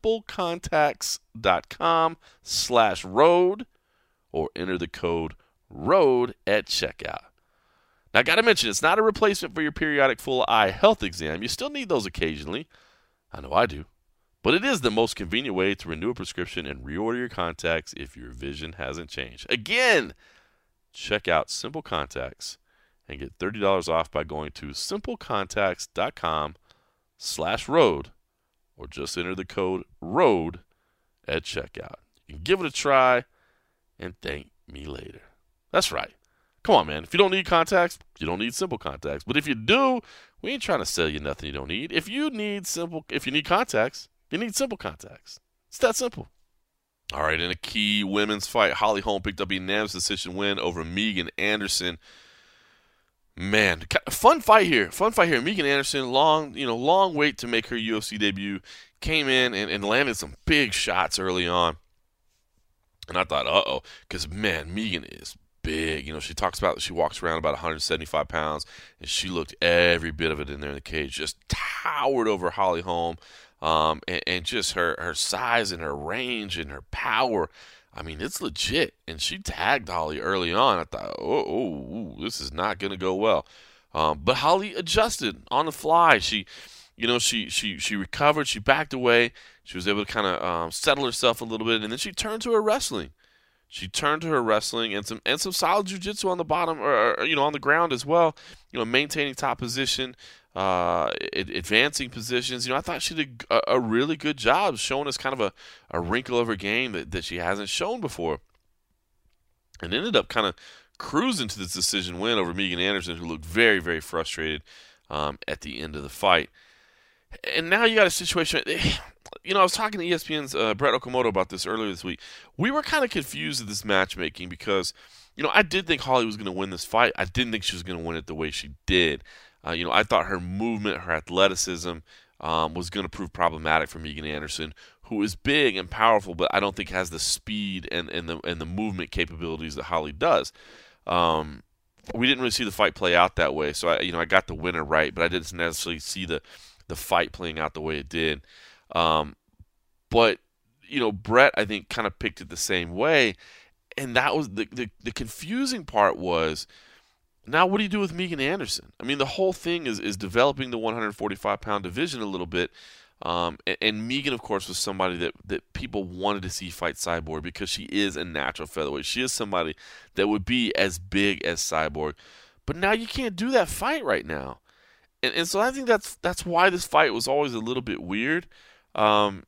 simplecontacts.com slash road or enter the code ROAD at checkout. Now, I got to mention, it's not a replacement for your periodic full eye health exam. You still need those occasionally. I know I do. But it is the most convenient way to renew a prescription and reorder your contacts if your vision hasn't changed. Again, check out Simple Contacts and get thirty dollars off by going to simplecontacts.com slash road or just enter the code ROAD at checkout. You can give it a try and thank me later. That's right. Come on, man. If you don't need contacts, you don't need Simple Contacts. But if you do, we ain't trying to sell you nothing you don't need. If you need simple, if you need contacts, you need Simple Contacts. It's that simple. All right, in a key women's fight, Holly Holm picked up a unanimous decision win over Megan Anderson. Man, fun fight here. Fun fight here. Megan Anderson, long, you know, long wait to make her U F C debut, came in and, and landed some big shots early on. And I thought, uh-oh, because, man, Megan is big. You know, she talks about, she walks around about one hundred seventy-five pounds, and she looked every bit of it in there in the cage, just towered over Holly Holm. Um, and, and just her, her size and her range and her power, I mean, it's legit. And she tagged Holly early on. I thought, oh, oh ooh, this is not going to go well. Um, but Holly adjusted on the fly. She, you know, she she she recovered. She backed away. She was able to kind of um, settle herself a little bit, and then she turned to her wrestling. She turned to her wrestling and some and some solid jiu-jitsu on the bottom, or, or you know, on the ground as well. You know, maintaining top position, uh, advancing positions. You know, I thought she did a, a really good job showing us kind of a, a wrinkle of her game that, that she hasn't shown before. And ended up kind of cruising to this decision win over Megan Anderson, who looked very, very frustrated um, at the end of the fight. And now you got a situation. You know, I was talking to E S P N's uh, Brett Okamoto about this earlier this week. We were kind of confused at this matchmaking because, you know, I did think Holly was going to win this fight. I didn't think she was going to win it the way she did. Uh, you know, I thought her movement, her athleticism um, was going to prove problematic for Megan Anderson, who is big and powerful, but I don't think has the speed and, and the and the movement capabilities that Holly does. Um, we didn't really see the fight play out that way, so I, you know, I got the winner right, but I didn't necessarily see the the fight playing out the way it did. Um, but, you know, Brett, I think, kind of picked it the same way. And that was the, the, the confusing part was, now what do you do with Megan Anderson? I mean, the whole thing is, is developing the one forty-five pound division a little bit. Um, and, and Megan, of course, was somebody that, that people wanted to see fight Cyborg because she is a natural featherweight. She is somebody that would be as big as Cyborg. But now you can't do that fight right now. And, and so I think that's that's why this fight was always a little bit weird. Um,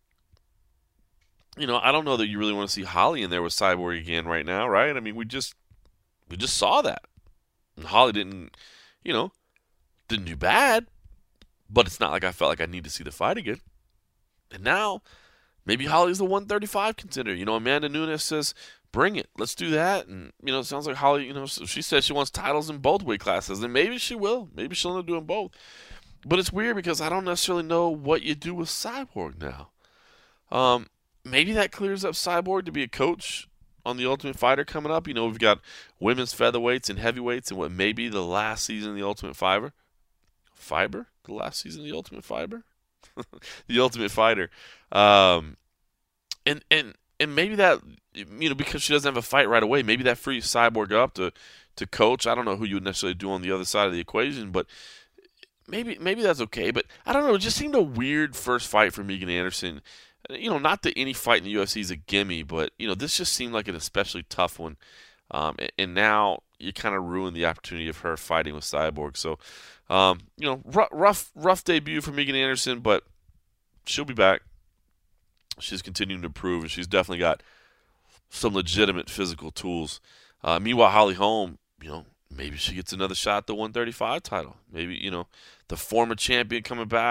you know, I don't know that you really want to see Holly in there with Cyborg again right now, right? I mean, we just we just saw that. And Holly didn't, you know, didn't do bad, but it's not like I felt like I need to see the fight again. And now, maybe Holly's the one thirty-five contender. You know, Amanda Nunes says, bring it. Let's do that. And, you know, it sounds like Holly, you know, she said she wants titles in both weight classes. And maybe she will. Maybe she'll end up doing both. But it's weird because I don't necessarily know what you do with Cyborg now. Um, maybe that clears up Cyborg to be a coach on The Ultimate Fighter coming up. You know, we've got women's featherweights and heavyweights and what may be the last season of The Ultimate Fiber. Fiber? The last season of The Ultimate Fiber? The Ultimate Fighter. Um, and, and, and maybe that, you know, because she doesn't have a fight right away, maybe that frees Cyborg up to, to coach. I don't know who you would necessarily do on the other side of the equation, but maybe maybe that's okay. But I don't know. It just seemed a weird first fight for Megan Anderson. You know, not that any fight in the U F C is a gimme, but, you know, this just seemed like an especially tough one. Um, and, and now you kind of ruined the opportunity of her fighting with Cyborg. So, um, you know, rough, rough, rough debut for Megan Anderson, but she'll be back. She's continuing to improve, and she's definitely got some legitimate physical tools. Uh, meanwhile, Holly Holm, you know, maybe she gets another shot at the one thirty-five title. Maybe, you know, the former champion coming back,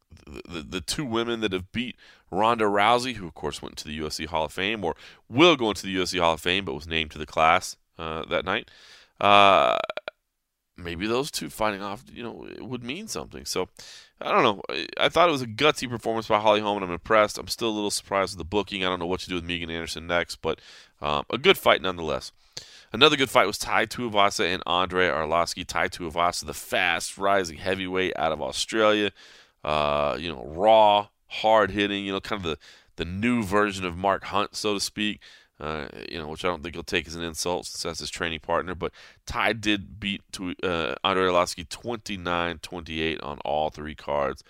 the, the, the two women that have beat Ronda Rousey, who of course went to the U F C Hall of Fame, or will go into the U F C Hall of Fame, but was named to the class uh, that night. Uh, maybe those two fighting off, you know, it would mean something. So, I don't know. I, I thought it was a gutsy performance by Holly Holm, and I'm impressed. I'm still a little surprised with the booking. I don't know what to do with Megan Anderson next, but um, a good fight nonetheless. Another good fight was Tai Tuivasa and Andre Arlovski. Tai Tuivasa, the fast rising heavyweight out of Australia, uh, you know, raw, hard hitting, you know, kind of the, the new version of Mark Hunt, so to speak. Uh, you know, which I don't think he'll take as an insult since that's his training partner. But Tai did beat to, uh, Andre Arlovski twenty-nine twenty-eight on all three cards.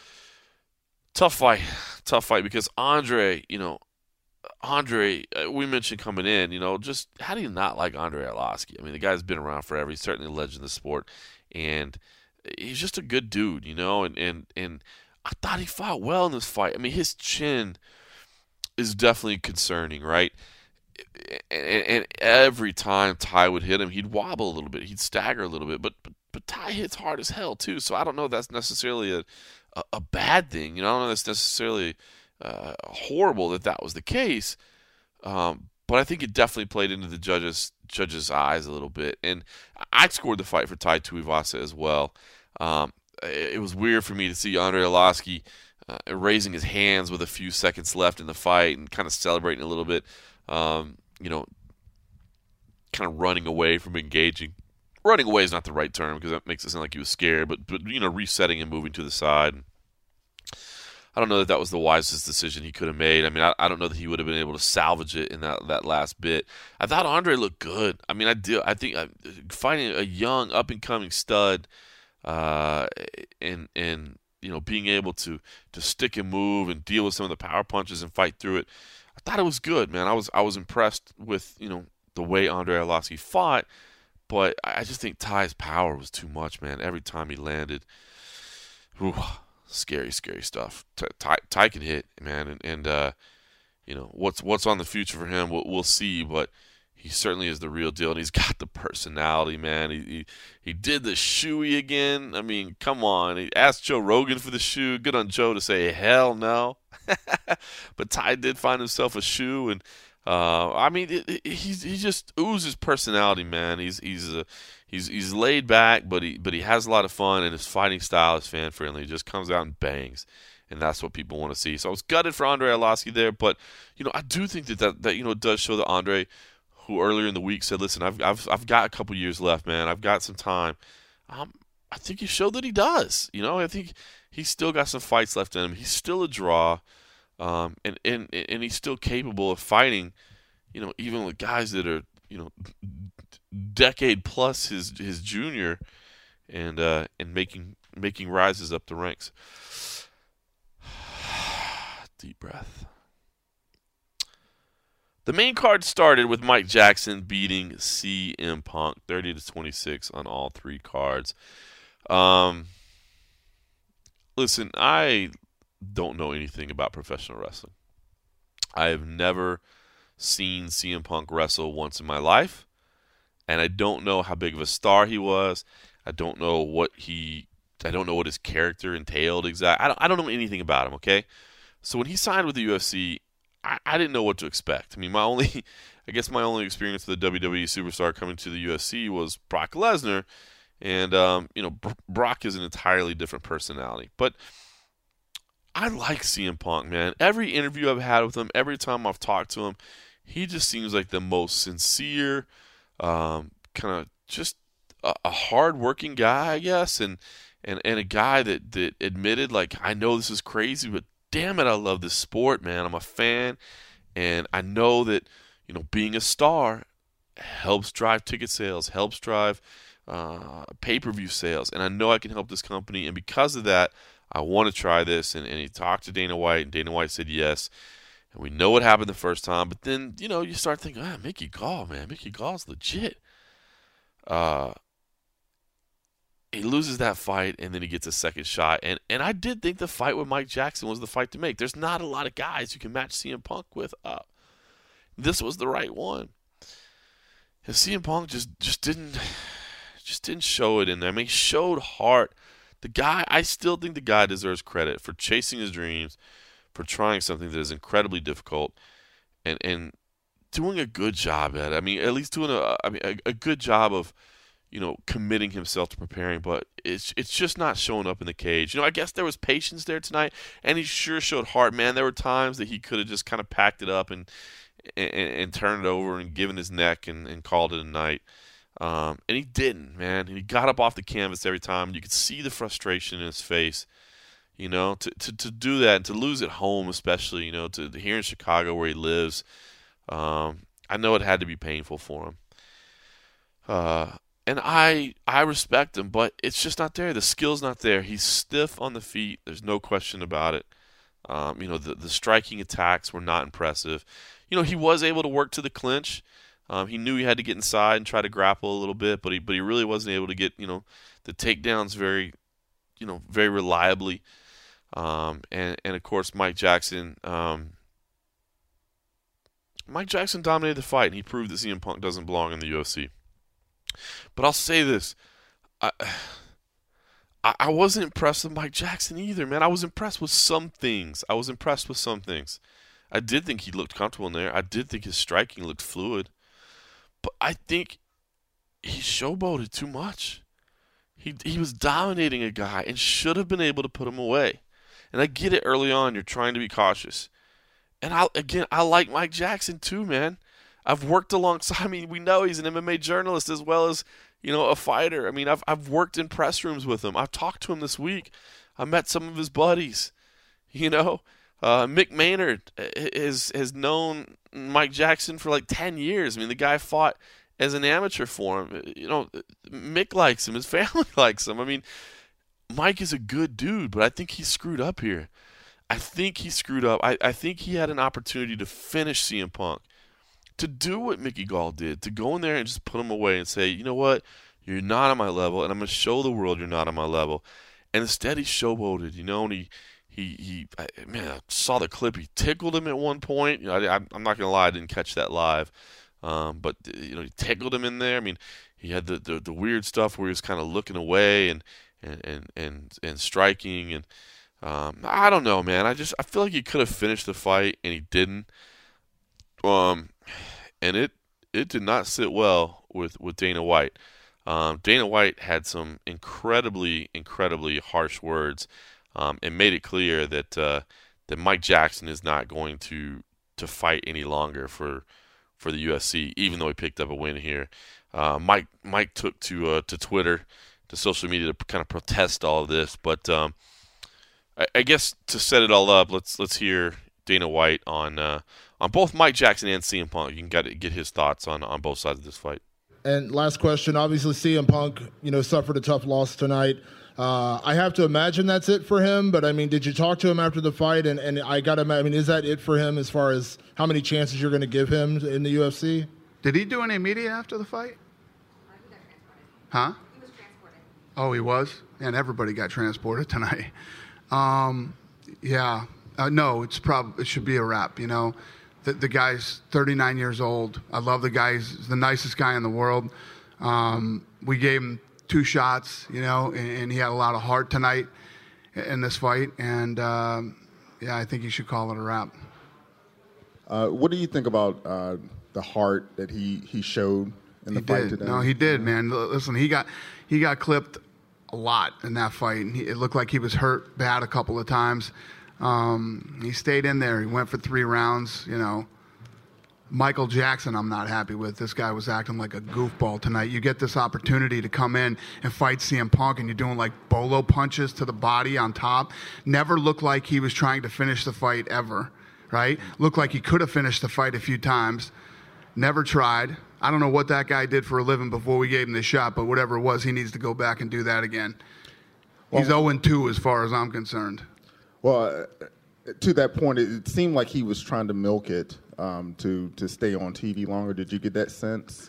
Tough fight. Tough fight because Andre, you know, Andre, uh, we mentioned coming in, you know, just how do you not like Andre Arlovski? I mean, the guy's been around forever. He's certainly a legend of the sport. And he's just a good dude, you know, and, and, and I thought he fought well in this fight. I mean, his chin is definitely concerning, right? And, and every time Tai would hit him, he'd wobble a little bit, he'd stagger a little bit, but but, but Tai hits hard as hell too. So I don't know if that's necessarily a, a, a bad thing. You know, I don't know if that's necessarily uh, horrible that that was the case. Um, but I think it definitely played into the judges judges' eyes a little bit. And I scored the fight for Tai Tuivasa as well. Um, it, it was weird for me to see Andre Arlovski uh, raising his hands with a few seconds left in the fight and kind of celebrating a little bit. Um, you know, kind of running away from engaging. Running away is not the right term because that makes it sound like he was scared, but, but you know, resetting and moving to the side. I don't know that that was the wisest decision he could have made. I mean, I, I don't know that he would have been able to salvage it in that, that last bit. I thought Andre looked good. I mean, I do. I think uh, finding a young, up-and-coming stud uh, and, and you know, being able to, to stick and move and deal with some of the power punches and fight through it, I thought it was good, man. I was I was impressed with, you know, the way Andre Arlovski fought, but I just think Tai's power was too much, man. Every time he landed, whew, scary, scary stuff. Tai, Tai can hit, man, and, and uh, you know what's what's on the future for him, we'll, we'll see. But he certainly is the real deal, and he's got the personality, man. He he, he did the shoey again. I mean, come on. He asked Joe Rogan for the shoe. Good on Joe to say hell no. But Tai did find himself a shoe, and uh, I mean, it, it, he's he just oozes personality, man. He's he's a, he's he's laid back, but he but he has a lot of fun, and his fighting style is fan friendly. He just comes out and bangs, and that's what people want to see. So I was gutted for Andre Arlovski there, but you know, I do think that that, that you know it does show that Andre, who earlier in the week said, "Listen, I've I've I've got a couple years left, man. I've got some time." Um, I think he showed that he does. You know, I think he's still got some fights left in him. He's still a draw. Um, and, and and he's still capable of fighting, you know, even with guys that are, you know, decade plus his his junior, and uh, and making making rises up the ranks. Deep breath. The main card started with Mike Jackson beating C M Punk thirty to twenty-six on all three cards. Um, listen, I don't know anything about professional wrestling. I have never seen C M Punk wrestle once in my life, and I don't know how big of a star he was. I don't know what he I don't know what his character entailed exactly. I don't, I don't know anything about him, okay? So when he signed with the U F C, I, I didn't know what to expect. I mean, my only I guess my only experience with a W W E superstar coming to the U F C was Brock Lesnar, and um, you know, Brock is an entirely different personality. But I like C M Punk, man. Every interview I've had with him, every time I've talked to him, he just seems like the most sincere, um, kind of just a, a hard-working guy, I guess, and, and, and a guy that, that admitted, like, I know this is crazy, but damn it, I love this sport, man. I'm a fan, and I know that, you know, being a star helps drive ticket sales, helps drive uh, pay-per-view sales, and I know I can help this company, and because of that, I want to try this, and, and he talked to Dana White, and Dana White said yes. And we know what happened the first time, but then, you know, you start thinking, ah, Mickey Gall, man, Mickey Gall's legit. Uh, he loses that fight, and then he gets a second shot. And, and I did think the fight with Mike Jackson was the fight to make. There's not a lot of guys you can match C M Punk with up. This was the right one. And C M Punk just, just didn't just didn't show it in there. I mean, he showed heart The guy, I still think the guy deserves credit for chasing his dreams, for trying something that is incredibly difficult, and and doing a good job at it. I mean, at least doing a, I mean, a, a good job of, you know, committing himself to preparing. But it's it's just not showing up in the cage. You know, I guess there was patience there tonight, and he sure showed heart. Man, there were times that he could have just kind of packed it up and and, and turned it over and given his neck and, and called it a night. Um, and he didn't, man. He got up off the canvas every time. You could see the frustration in his face. You know, to, to, to do that and to lose at home, especially, you know, to, to here in Chicago where he lives, um, I know it had to be painful for him. Uh, and I I respect him, but it's just not there. The skill's not there. He's stiff on the feet. There's no question about it. Um, you know, the, the striking attacks were not impressive. You know, he was able to work to the clinch. Um, he knew he had to get inside and try to grapple a little bit, but he but he really wasn't able to get, you know, the takedowns very, you know, very reliably. Um, and, and, of course, Mike Jackson um, Mike Jackson dominated the fight, and he proved that C M Punk doesn't belong in the U F C. But I'll say this. I, I wasn't impressed with Mike Jackson either, man. I was impressed with some things. I was impressed with some things. I did think he looked comfortable in there. I did think his striking looked fluid. But I think he showboated too much. He he was dominating a guy and should have been able to put him away. And I get it early on. You're trying to be cautious. And I again, I like Mike Jackson too, man. I've worked alongside. I mean, we know he's an M M A journalist as well as, you know, a fighter. I mean, I've I've worked in press rooms with him. I've talked to him this week. I met some of his buddies. You know, uh, Mick Maynard has has known Mike Jackson for like ten years. I mean, the guy fought as an amateur for him. You know, Mick likes him. His family likes him. I mean, Mike is a good dude, but I think he screwed up here. I think he screwed up. I, I think he had an opportunity to finish C M Punk, to do what Mickey Gall did, to go in there and just put him away and say, you know what, you're not on my level, and I'm going to show the world you're not on my level. And instead he showboated, you know, and he, he, he I, man, I saw the clip. He tickled him at one point. You know, I, I'm not going to lie, I didn't catch that live. Um, but, you know, he tickled him in there. I mean, he had the, the, the weird stuff where he was kind of looking away and, and, and, and, and striking. And um, I don't know, man. I just I feel like he could have finished the fight, and he didn't. Um, and it it did not sit well with, with Dana White. Um, Dana White had some incredibly, incredibly harsh words, um, and made it clear that uh, that Mike Jackson is not going to to fight any longer for for the U F C, even though he picked up a win here. Uh, Mike Mike took to uh, to Twitter, to social media, to kind of protest all of this. But um, I, I guess to set it all up, let's let's hear Dana White on uh, on both Mike Jackson and C M Punk. You can get get his thoughts on, on both sides of this fight. And last question, obviously C M Punk, you know, suffered a tough loss tonight. Uh, I have to imagine that's it for him, but I mean, did you talk to him after the fight? And, and I got to I mean, is that it for him as far as how many chances you're going to give him in the U F C? Did he do any media after the fight? Huh? He was transported. Oh, he was? And everybody got transported tonight. Um, yeah. Uh, no, it's prob- it should be a wrap, you know. The, the guy's thirty-nine years old. I love the guy. He's the nicest guy in the world. Um, we gave him two shots, you know, and, and he had a lot of heart tonight in this fight. And, um, yeah, I think you should call it a wrap. Uh, what do you think about uh, the heart that he, he showed in the he fight did. today? No, he did, man. Listen, he got he got clipped a lot in that fight. And he, it looked like he was hurt bad a couple of times. Um, he stayed in there. He went for three rounds, you know. Michael Jackson, I'm not happy with. This guy was acting like a goofball tonight. You get this opportunity to come in and fight C M Punk, and you're doing like bolo punches to the body on top. Never looked like he was trying to finish the fight ever, right? Looked like he could have finished the fight a few times. Never tried. I don't know what that guy did for a living before we gave him the shot, but whatever it was, he needs to go back and do that again. Well, He's oh and two as far as I'm concerned. Well, uh, to that point, it, it seemed like he was trying to milk it um, to to stay on T V longer. Did you get that sense?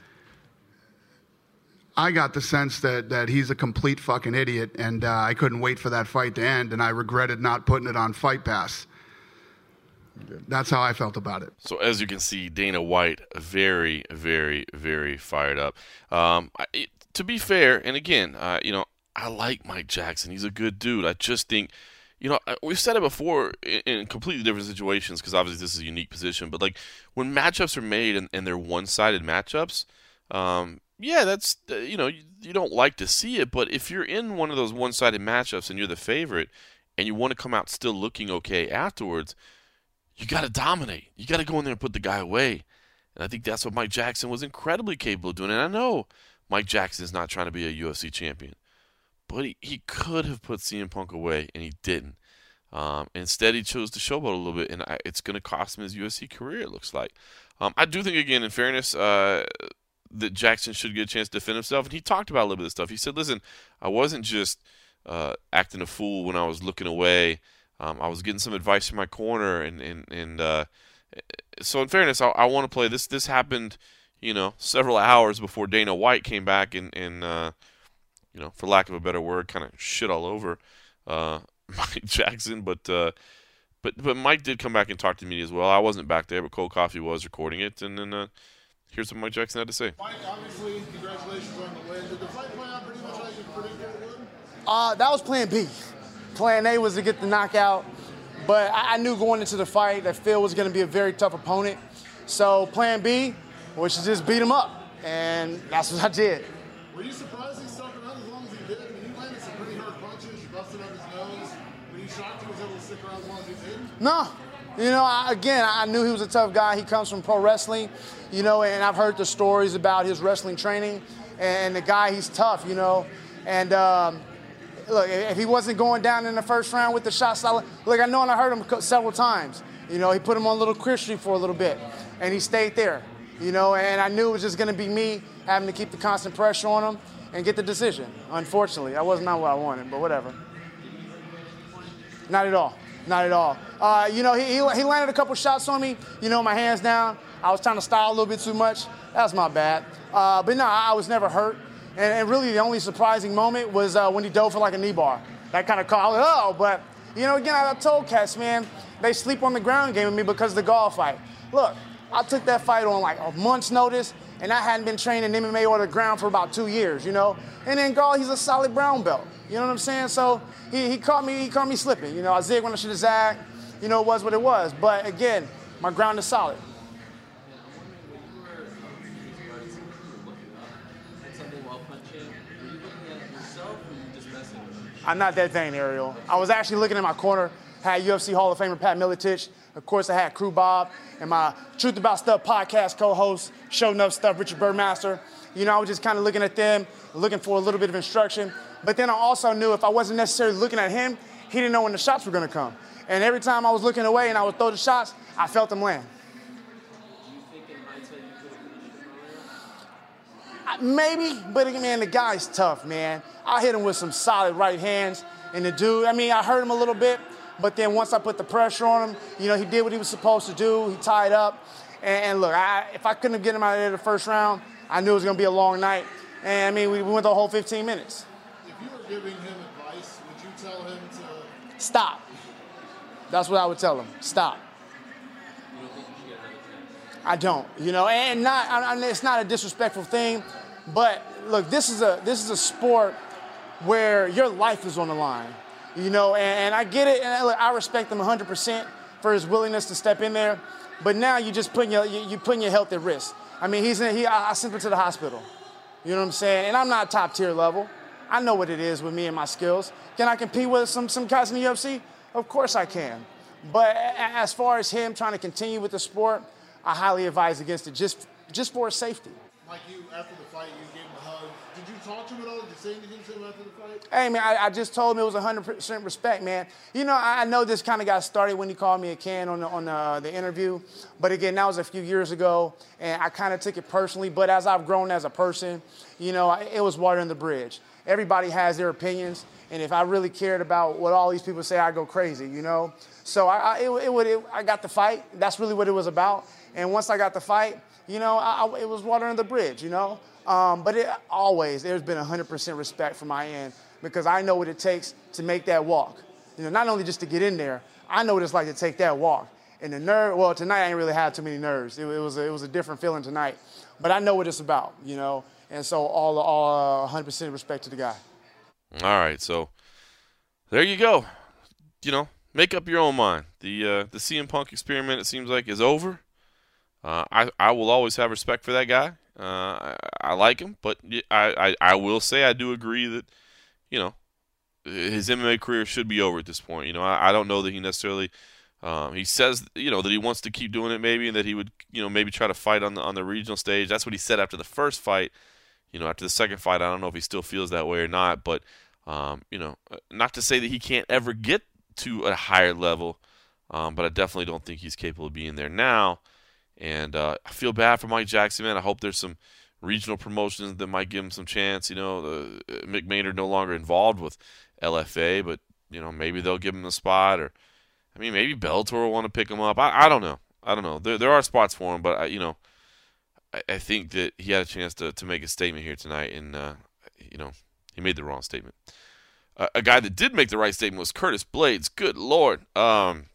I got the sense that, that he's a complete fucking idiot, and uh, I couldn't wait for that fight to end, and I regretted not putting it on Fight Pass. That's how I felt about it. So as you can see, Dana White, very, very, very fired up. Um, I, it, to be fair, and again, uh, you know, I like Mike Jackson. He's a good dude. I just think, you know, we've said it before in, in completely different situations because obviously this is a unique position. But, like, when matchups are made and, and they're one-sided matchups, um, yeah, that's, uh, you know, you, you don't like to see it. But if you're in one of those one-sided matchups and you're the favorite and you want to come out still looking okay afterwards, you got to dominate. You got to go in there and put the guy away. And I think that's what Mike Jackson was incredibly capable of doing. And I know Mike Jackson is not trying to be a U F C champion. But he, he could have put C M Punk away, and he didn't. Um, instead, he chose to showboat a little bit, and I, it's going to cost him his U F C career, it looks like. Um, I do think, again, in fairness, uh, that Jackson should get a chance to defend himself. And he talked about a little bit of stuff. He said, listen, I wasn't just uh, acting a fool when I was looking away. Um, I was getting some advice from my corner. And, and, and uh, so, in fairness, I, I want to play. This This happened, you know, several hours before Dana White came back and, and uh, you know, for lack of a better word, kind of shit all over uh, Mike Jackson. But uh, but but Mike did come back and talk to the media as well. I wasn't back there, but Cold Coffee was recording it. And then uh, here's what Mike Jackson had to say. Mike, obviously, congratulations on the win. Did the fight play out pretty much like you predicted it would? Uh, that was plan B. Plan A was to get the knockout. But I, I knew going into the fight that Phil was going to be a very tough opponent. So plan B was to just beat him up. And that's what I did. Were you surprised he stuck around as long as he did? I mean, he landed some pretty hard punches. You busted up his nose. Were you shocked he was able to stick around as long as he did? No. You know, I, again, I knew he was a tough guy. He comes from pro wrestling, you know, and I've heard the stories about his wrestling training. And the guy, he's tough, you know. And, um, look, if he wasn't going down in the first round with the shot solid, look, I know and I heard him several times. You know, he put him on a little Christian for a little bit, and he stayed there. You know, and I knew it was just going to be me having to keep the constant pressure on him and get the decision. Unfortunately, that was not what I wanted, but whatever. Not at all. Not at all. Uh, you know, he, he he landed a couple shots on me. You know, my hands down. I was trying to style a little bit too much. That's my bad. Uh, but no, I was never hurt. And, and really, the only surprising moment was uh, when he dove for like a knee bar. That kind of called, oh, but you know, again, I told cats, man, they sleep on the ground game with me because of the golf fight. Look. I took that fight on like a month's notice, and I hadn't been training M M A or the ground for about two years, you know. And then Gall, he's a solid brown belt. You know what I'm saying? So he, he caught me, he caught me slipping. You know, I zigged when I should have zagged. You know, it was what it was. But again, my ground is solid. I'm not that vain, Ariel. I was actually looking at my corner, had U F C Hall of Famer Pat Miletich. Of course, I had Crew Bob and my Truth About Stuff podcast co-host, Show Enough Stuff, Richard Birdmaster. You know, I was just kind of looking at them, looking for a little bit of instruction. But then I also knew if I wasn't necessarily looking at him, he didn't know when the shots were going to come. And every time I was looking away and I would throw the shots, I felt them land. Do you think in hindsight you could have finished him earlier? I, maybe, but man, the guy's tough, man. I hit him with some solid right hands. And the dude, I mean, I hurt him a little bit. But then once I put the pressure on him, you know, he did what he was supposed to do. He tied up. And, and look, I, if I couldn't get him out of there the first round, I knew it was going to be a long night. And, I mean, we, we went the whole fifteen minutes. If you were giving him advice, would you tell him to... Stop. That's what I would tell him. Stop. You don't think you should get another chance? I don't. You know, and not. I, it's not a disrespectful thing. But, look, this is a this is a sport where your life is on the line. You know, and, and I get it, and I, look, I respect him one hundred percent for his willingness to step in there. But now you're just putting your you, you're putting your health at risk. I mean, he's in, he I, I sent him to the hospital. You know what I'm saying? And I'm not top tier level. I know what it is with me and my skills. Can I compete with some some guys in the U F C? Of course I can. But as far as him trying to continue with the sport, I highly advise against it, just just for his safety. Like you, after the fight, you gave him a hug. Did you talk to him at all? Did you say anything to him after the fight? Hey, man, I, I just told him it was one hundred percent respect, man. You know, I, I know this kind of got started when he called me a can on the, on the, the interview. But again, that was a few years ago, and I kind of took it personally. But as I've grown as a person, you know, I, it was water in the bridge. Everybody has their opinions, and if I really cared about what all these people say, I'd go crazy, you know? So I, I, it, it would, it, I got the fight. That's really what it was about. And once I got the fight, you know, I, I, it was water under the bridge, you know? Um, but it, always, there's been one hundred percent respect from my end because I know what it takes to make that walk. You know, not only just to get in there, I know what it's like to take that walk. And the nerve, well, tonight I ain't really had too many nerves. It, it, was, a, it was a different feeling tonight. But I know what it's about, you know? And so all, all uh, one hundred percent respect to the guy. All right, so there you go. You know, make up your own mind. The uh, the C M Punk experiment, it seems like, is over. Uh, I I will always have respect for that guy. Uh, I, I like him, but I, I I will say I do agree that, you know, his M M A career should be over at this point. You know, I, I don't know that he necessarily. Um, he says, you know, that he wants to keep doing it, maybe, and that he would, you know, maybe try to fight on the on the regional stage. That's what he said after the first fight. You know, after the second fight, I don't know if he still feels that way or not. But, um, you know, not to say that he can't ever get to a higher level, um, but I definitely don't think he's capable of being there now. And uh, I feel bad for Mike Jackson, man. I hope there's some regional promotions that might give him some chance. You know, the, uh, Mick Maynard no longer involved with L F A, but, you know, maybe they'll give him a spot, or I mean, maybe Bellator will want to pick him up. I, I don't know. I don't know. There there are spots for him, but I, you know, I, I think that he had a chance to, to make a statement here tonight, and uh, you know, he made the wrong statement. Uh, a guy that did make the right statement was Curtis Blaydes. Good Lord, um,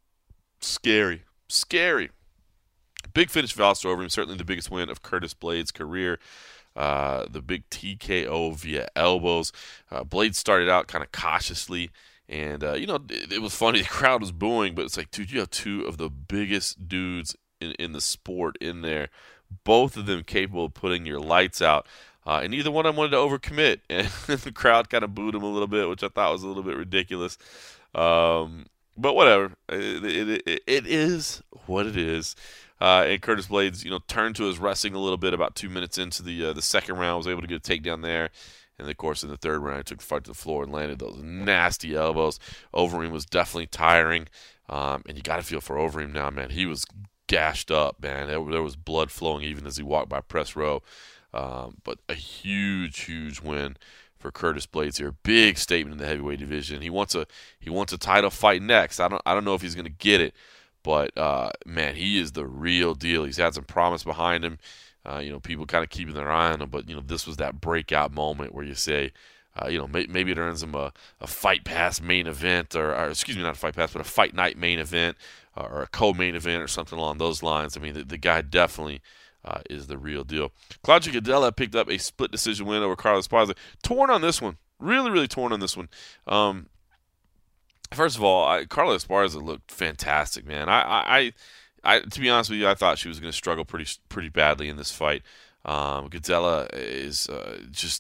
scary, scary. Big finish for Alistair Overeem, certainly the biggest win of Curtis Blaydes' career. Uh, the big T K O via elbows. Uh, Blaydes started out kind of cautiously. And, uh, you know, it, it was funny. The crowd was booing, but it's like, dude, you have two of the biggest dudes in, in the sport in there, both of them capable of putting your lights out. Uh, and neither one of them wanted to overcommit. And the crowd kind of booed him a little bit, which I thought was a little bit ridiculous. Um, but whatever. It, it, it, it is what it is. Uh, and Curtis Blaydes, you know, turned to his wrestling a little bit about two minutes into the uh, the second round, was able to get a takedown there. And, of course, in the third round, he took the fight to the floor and landed those nasty elbows. Overeem was definitely tiring. Um, and you got to feel for Overeem now, man. He was gashed up, man. There, there was blood flowing even as he walked by press row. Um, but a huge, huge win for Curtis Blaydes here. Big statement in the heavyweight division. He wants a he wants a title fight next. I don't I don't know if he's going to get it. But, uh, man, he is the real deal. He's had some promise behind him. Uh, you know, people kind of keeping their eye on him, but, you know, this was that breakout moment where you say, uh, you know, may, maybe it earns him a, a Fight Pass main event, or, or, excuse me, not a Fight Pass, but a Fight Night main event, uh, or a co-main event or something along those lines. I mean, the, the guy definitely uh, is the real deal. Claudio Gadelha picked up a split decision win over Carlos Esparza. Torn on this one. Really, really torn on this one. Um, first of all, I, Carlos Esparza looked fantastic, man. I, I, I I, to be honest with you, I thought she was going to struggle pretty pretty badly in this fight. Um, Gadelha is uh, just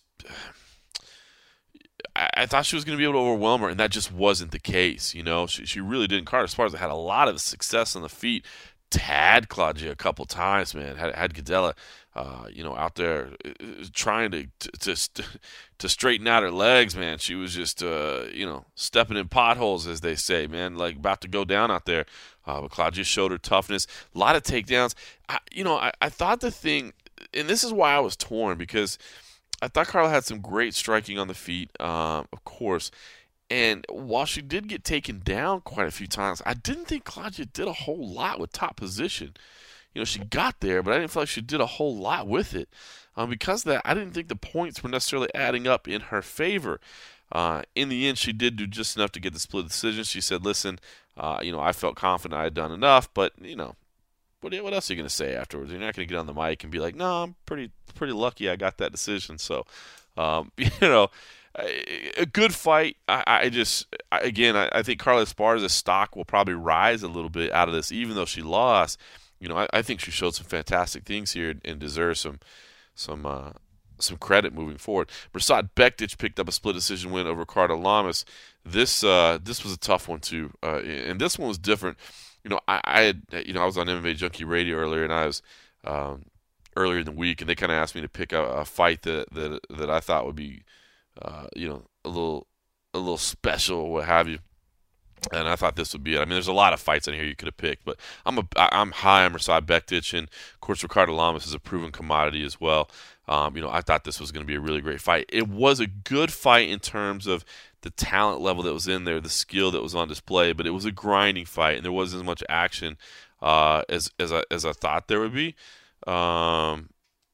– I, I thought she was going to be able to overwhelm her, and that just wasn't the case. You know, she, she really didn't. Carlos Esparza had a lot of success on the feet, tagged Claudia a couple times, man. Had, had Gadelha, uh, you know, out there trying to, to to to straighten out her legs, man. She was just, uh, you know, stepping in potholes, as they say, man, like about to go down out there. Uh, but Claudia showed her toughness. A lot of takedowns. I, you know, I, I thought the thing, and this is why I was torn, because I thought Carla had some great striking on the feet, um, of course. And while she did get taken down quite a few times, I didn't think Claudia did a whole lot with top position. You know, she got there, but I didn't feel like she did a whole lot with it. Um, because of that, I didn't think the points were necessarily adding up in her favor. Uh, in the end, she did do just enough to get the split decision. She said, listen, uh, you know, I felt confident I had done enough, but, you know, what, what else are you going to say afterwards? You're not going to get on the mic and be like, no, I'm pretty pretty lucky I got that decision. So, um, you know, a, a good fight. I, I just, I, again, I, I think Carla Esparza's stock will probably rise a little bit out of this, even though she lost. You know, I, I think she showed some fantastic things here and, and deserves some some uh, some credit moving forward. Mirsad Bektic picked up a split decision win over Ricardo Lamas. This uh, this was a tough one too, uh, and this one was different. You know, I, I had you know I was on M M A Junkie Radio earlier, and I was um, earlier in the week, and they kind of asked me to pick a, a fight that, that that I thought would be uh, you know a little a little special or what have you. And I thought this would be it. I mean, there's a lot of fights in here you could have picked, but I'm a, I'm high on Mirsad Bektic, and of course Ricardo Lamas is a proven commodity as well. Um, you know, I thought this was going to be a really great fight. It was a good fight in terms of the talent level that was in there, the skill that was on display, but it was a grinding fight, and there wasn't as much action uh, as as I, as I thought there would be. Um,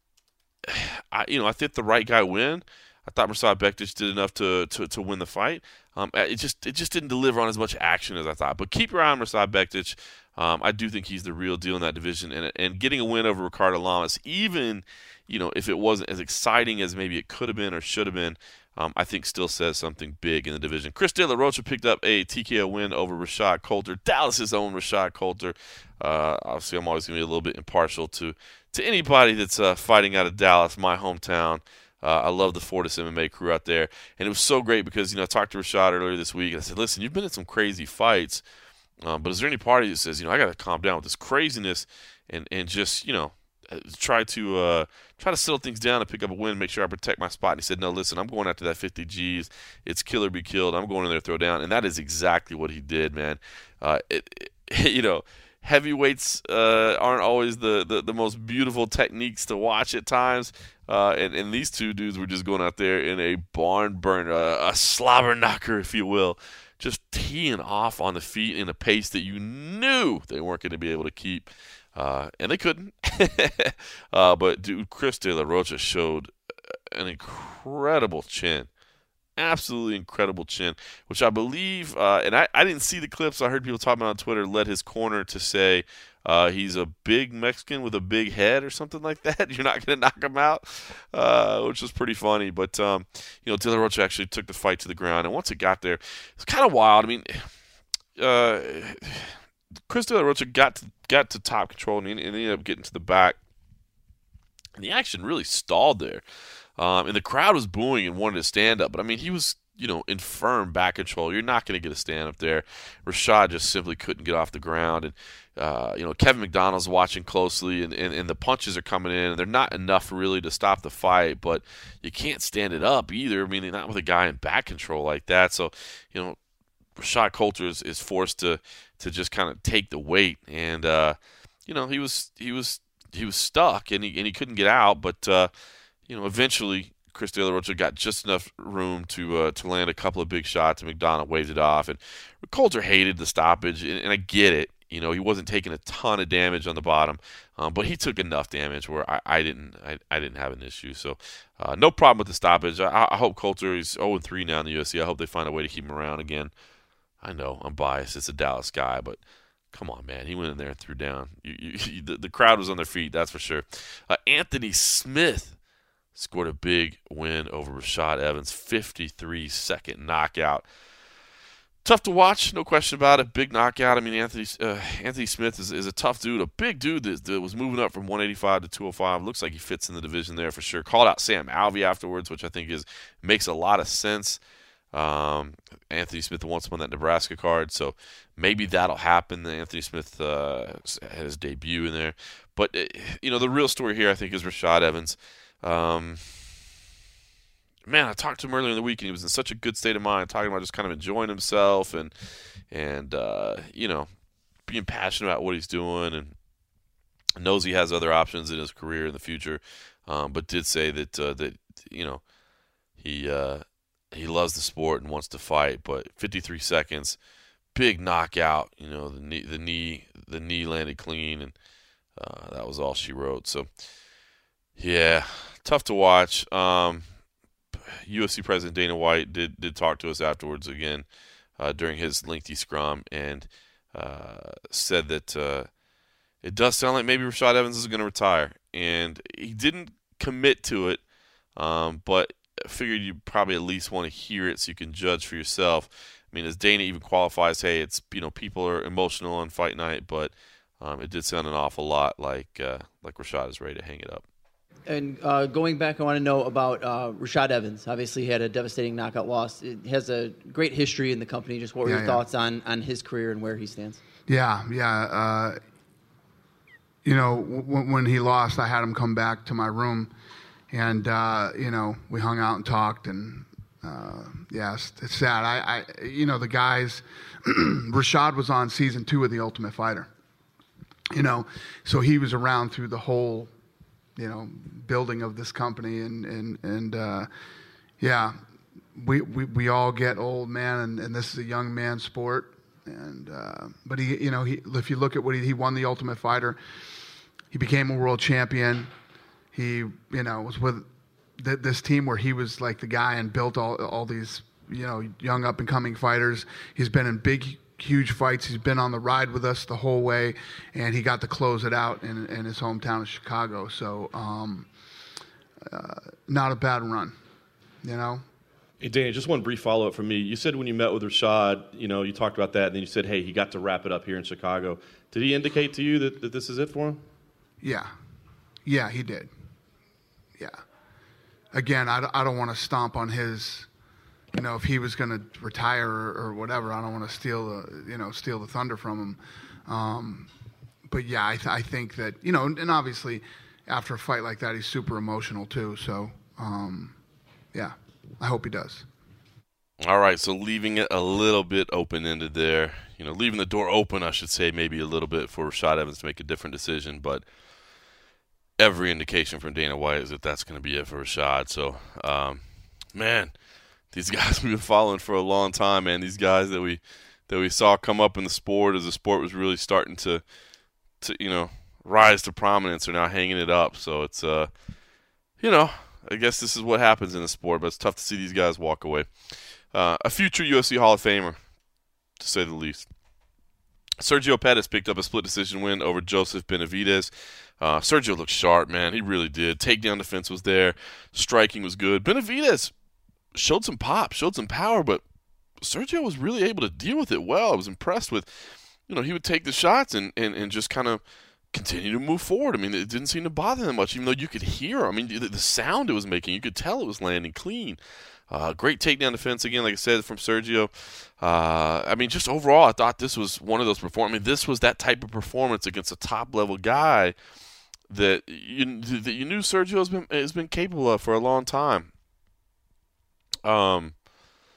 I you know I think the right guy win. I thought Mirsad Bektic did enough to, to, to win the fight. Um, it just it just didn't deliver on as much action as I thought. But keep your eye on Mirsad Bektic. Um, I do think he's the real deal in that division. And and getting a win over Ricardo Lamas, even you know if it wasn't as exciting as maybe it could have been or should have been, um, I think still says something big in the division. Chris De La Rocha picked up a T K O win over Rashad Coulter, Dallas's own Rashad Coulter. Uh, obviously, I'm always going to be a little bit impartial to, to anybody that's uh, fighting out of Dallas, my hometown. Uh, I love the Fortis M M A crew out there. And it was so great because, you know, I talked to Rashad earlier this week, and I said, listen, you've been in some crazy fights, um, but is there any party that says, you know, I got to calm down with this craziness and, and just, you know, try to uh, try to settle things down and pick up a win, make sure I protect my spot. And he said, no, listen, I'm going after that fifty G's. It's kill or be killed. I'm going in there to throw down. And that is exactly what he did, man. Uh, it, it, you know, heavyweights uh, aren't always the, the, the most beautiful techniques to watch at times. Uh, and, and these two dudes were just going out there in a barn burner, a, a slobber knocker, if you will, just teeing off on the feet in a pace that you knew they weren't going to be able to keep. Uh, and they couldn't. uh, but, dude, Chris De La Rocha showed an incredible chin. Absolutely incredible chin, which I believe, uh, and I, I didn't see the clips. I heard people talking about on Twitter, led his corner to say uh, he's a big Mexican with a big head or something like that. You're not going to knock him out, uh, which was pretty funny. But, um, you know, De La Rocha actually took the fight to the ground. And once it got there, it's kind of wild. I mean, uh, Chris De La Rocha got to, got to top control and, and ended up getting to the back. And the action really stalled there. Um, and the crowd was booing and wanted to stand up. But, I mean, he was, you know, in firm back control. You're not going to get a stand up there. Rashad just simply couldn't get off the ground. And, uh, you know, Kevin McDonald's watching closely, and, and, and the punches are coming in. And they're not enough really to stop the fight. But you can't stand it up either. I mean, not with a guy in back control like that. So, you know, Rashad Coulter is, is forced to to just kind of take the weight. And, uh, you know, he was he was, he was stuck, and he, and he couldn't get out. But, uh, you know, eventually Chris De La Rocha got just enough room to uh, to land a couple of big shots, and McDonald waved it off. And Coulter hated the stoppage, and, and I get it. You know, he wasn't taking a ton of damage on the bottom, um, but he took enough damage where I, I didn't I, I didn't have an issue. So uh, no problem with the stoppage. I, I hope Coulter is oh and three now in the U F C. I hope they find a way to keep him around again. I know I'm biased. It's a Dallas guy, but come on, man. He went in there and threw down. You, you, the, the crowd was on their feet, that's for sure. Uh, Anthony Smith scored a big win over Rashad Evans, fifty-three second knockout. Tough to watch, no question about it. Big knockout. I mean, Anthony uh, Anthony Smith is, is a tough dude, a big dude that, that was moving up from one eighty-five to two oh five. Looks like he fits in the division there for sure. Called out Sam Alvey afterwards, which I think is makes a lot of sense. Um, Anthony Smith wants him on that Nebraska card, so maybe that'll happen. Anthony Smith uh, had his debut in there. But, you know, the real story here, I think, is Rashad Evans. Um, man, I talked to him earlier in the week, and he was in such a good state of mind, talking about just kind of enjoying himself and, and uh, you know, being passionate about what he's doing, and knows he has other options in his career in the future, um, but did say that, uh, that you know, he uh, he loves the sport and wants to fight. But fifty-three seconds, big knockout, you know, the knee, the knee, the knee landed clean, and uh, that was all she wrote. So, yeah, tough to watch. Um, U F C President Dana White did did talk to us afterwards again uh, during his lengthy scrum, and uh, said that uh, it does sound like maybe Rashad Evans is going to retire. And he didn't commit to it, um, but figured you probably at least want to hear it so you can judge for yourself. I mean, as Dana even qualifies, hey, it's, you know, people are emotional on fight night, but um, it did sound an awful lot like uh, like Rashad is ready to hang it up. And uh, going back, I want to know about uh, Rashad Evans. Obviously, he had a devastating knockout loss. It has a great history in the company. Just what were Yeah, your yeah. thoughts on, on his career and where he stands? Yeah, yeah. Uh, you know, w- when he lost, I had him come back to my room, and uh, you know, we hung out and talked, and uh, yeah, it's, it's sad. I, I, you know, the guys. Rashad was on season two of The Ultimate Fighter. You know, so he was around through the whole, you know, building of this company, and and and uh, yeah, we, we we all get old, man, and, and this is a young man's sport. And uh, but he, you know, he if you look at what he, he won The Ultimate Fighter, he became a world champion. He, you know, was with th- this team where he was like the guy and built all all these, you know, young up and coming fighters. He's been in big, huge fights. He's been on the ride with us the whole way, and he got to close it out in, in his hometown of Chicago. So, um, uh, not a bad run, you know. Hey, Danny, just one brief follow-up from me. You said when you met with Rashad, you know, you talked about that, and then you said, hey, he got to wrap it up here in Chicago. Did he indicate to you that, that this is it for him? Yeah. Yeah, he did. Yeah. Again, I, I don't want to stomp on his, you know, if he was going to retire or, or whatever, I don't want to steal the, you know, steal the thunder from him. Um, but, yeah, I, th- I think that, you know, and obviously after a fight like that, he's super emotional too. So, um, yeah, I hope he does. All right, so leaving it a little bit open-ended there. You know, leaving the door open, I should say, maybe a little bit for Rashad Evans to make a different decision. But every indication from Dana White is that that's going to be it for Rashad. So, um, man, these guys we've been following for a long time, man. These guys that we that we saw come up in the sport as the sport was really starting to, to you know, rise to prominence are now hanging it up. So it's, uh, you know, I guess this is what happens in the sport, but it's tough to see these guys walk away. Uh, a future U F C Hall of Famer, to say the least. Sergio Pettis picked up a split decision win over Joseph Benavidez. Uh, Sergio looked sharp, man. He really did. Takedown defense was there. Striking was good. Benavidez showed some pop, showed some power, but Sergio was really able to deal with it well. I was impressed with, you know, he would take the shots and, and, and just kind of continue to move forward. I mean, it didn't seem to bother him much, even though you could hear, I mean, the, the sound it was making, you could tell it was landing clean. Uh, great takedown defense, again, like I said, from Sergio. Uh, I mean, just overall, I thought this was one of those performances. I mean, this was that type of performance against a top-level guy that you that you knew Sergio has been has been capable of for a long time. Um,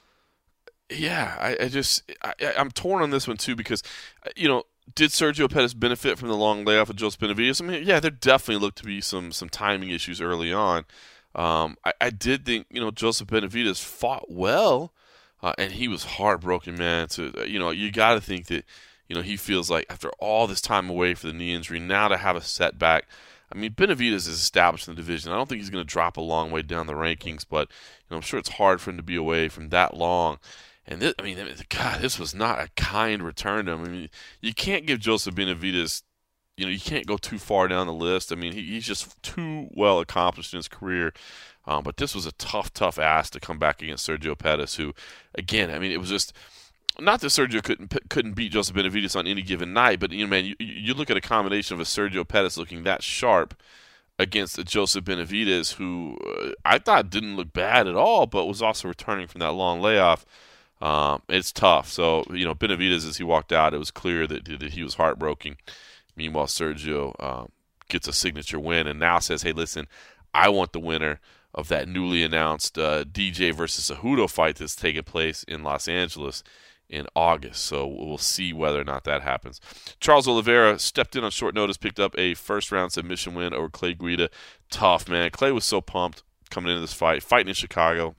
yeah, I, I just I, I'm torn on this one too because, you know, did Sergio Pettis benefit from the long layoff of Joseph Benavidez? I mean, yeah, there definitely looked to be some some timing issues early on. Um, I, I did think, you know, Joseph Benavidez fought well, uh, and he was heartbroken, man. To you know, you got to think that, you know, he feels like after all this time away for the knee injury, now to have a setback. I mean, Benavidez is established in the division. I don't think he's going to drop a long way down the rankings, but you know, I'm sure it's hard for him to be away from that long. And this, I mean, God, this was not a kind return to him. I mean, you can't give Joseph Benavidez, you know, you can't go too far down the list. I mean, he, he's just too well accomplished in his career. Um, but this was a tough, tough ask to come back against Sergio Pettis, who, again, I mean, it was just not that Sergio couldn't couldn't beat Joseph Benavidez on any given night, but you know, man, you, you look at a combination of a Sergio Pettis looking that sharp against a Joseph Benavidez, who uh, I thought didn't look bad at all, but was also returning from that long layoff. Um, it's tough. So, you know, Benavidez, as he walked out, it was clear that, that he was heartbroken. Meanwhile, Sergio um, gets a signature win and now says, hey, listen, I want the winner of that newly announced uh, D J versus Cejudo fight that's taking place in Los Angeles in August. So we'll see whether or not that happens. Charles Oliveira stepped in on short notice, picked up a first-round submission win over Clay Guida. Tough, man. Clay was so pumped coming into this fight, fighting in Chicago.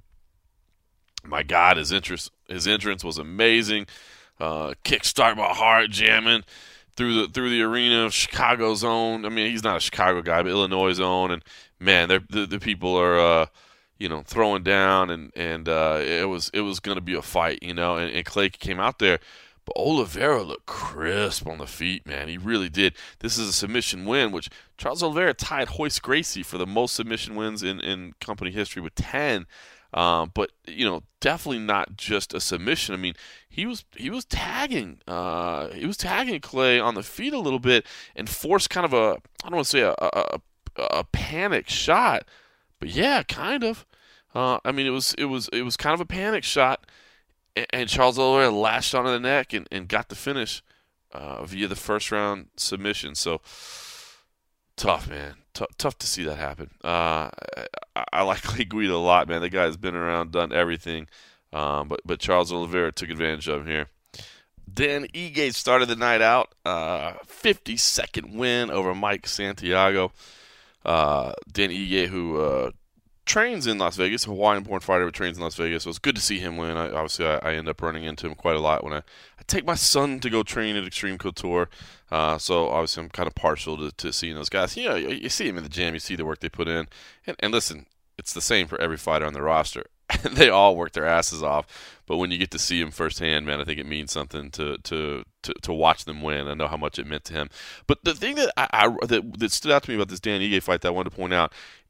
My God, his interest, his entrance was amazing. Uh, kick start by hard jamming through the through the arena, Chicago zone. I mean, he's not a Chicago guy, but Illinois zone. And man, the the people are, uh, you know, throwing down, and and uh, it was it was going to be a fight, you know. And, and Clay came out there, but Oliveira looked crisp on the feet, man. He really did. This is a submission win, which Charles Oliveira tied Royce Gracie for the most submission wins in in company history with ten. Um, but you know, definitely not just a submission. I mean, he was he was tagging, uh, he was tagging Clay on the feet a little bit and forced kind of a I don't want to say a, a a panic shot, but yeah, kind of. Uh, I mean, it was it was it was kind of a panic shot, and, and Charles Oliveira lashed onto the neck and, and got the finish uh, via the first round submission. So tough, man. T- tough to see that happen. Uh, I, I like Clay Guida a lot, man. The guy's been around, done everything. Um, but, but Charles Oliveira took advantage of him here. Dan Ige started the night out. Uh, fifty-second win over Mike Santiago. Uh, Dan Ige, who uh, trains in Las Vegas, a Hawaiian-born fighter who trains in Las Vegas. So it's good to see him win. I, obviously, I, I end up running into him quite a lot when I, I take my son to go train at Extreme Couture. Uh, so obviously, I'm kind of partial to, to seeing those guys. You know, you, you see them in the gym, you see the work they put in, and, and listen, it's the same for every fighter on the roster. They all work their asses off, but when you get to see them firsthand, man, I think it means something to to to, to watch them win. I know how much it meant to him. But the thing that I, I that, that stood out to me about this Dan Ige fight that I wanted to point out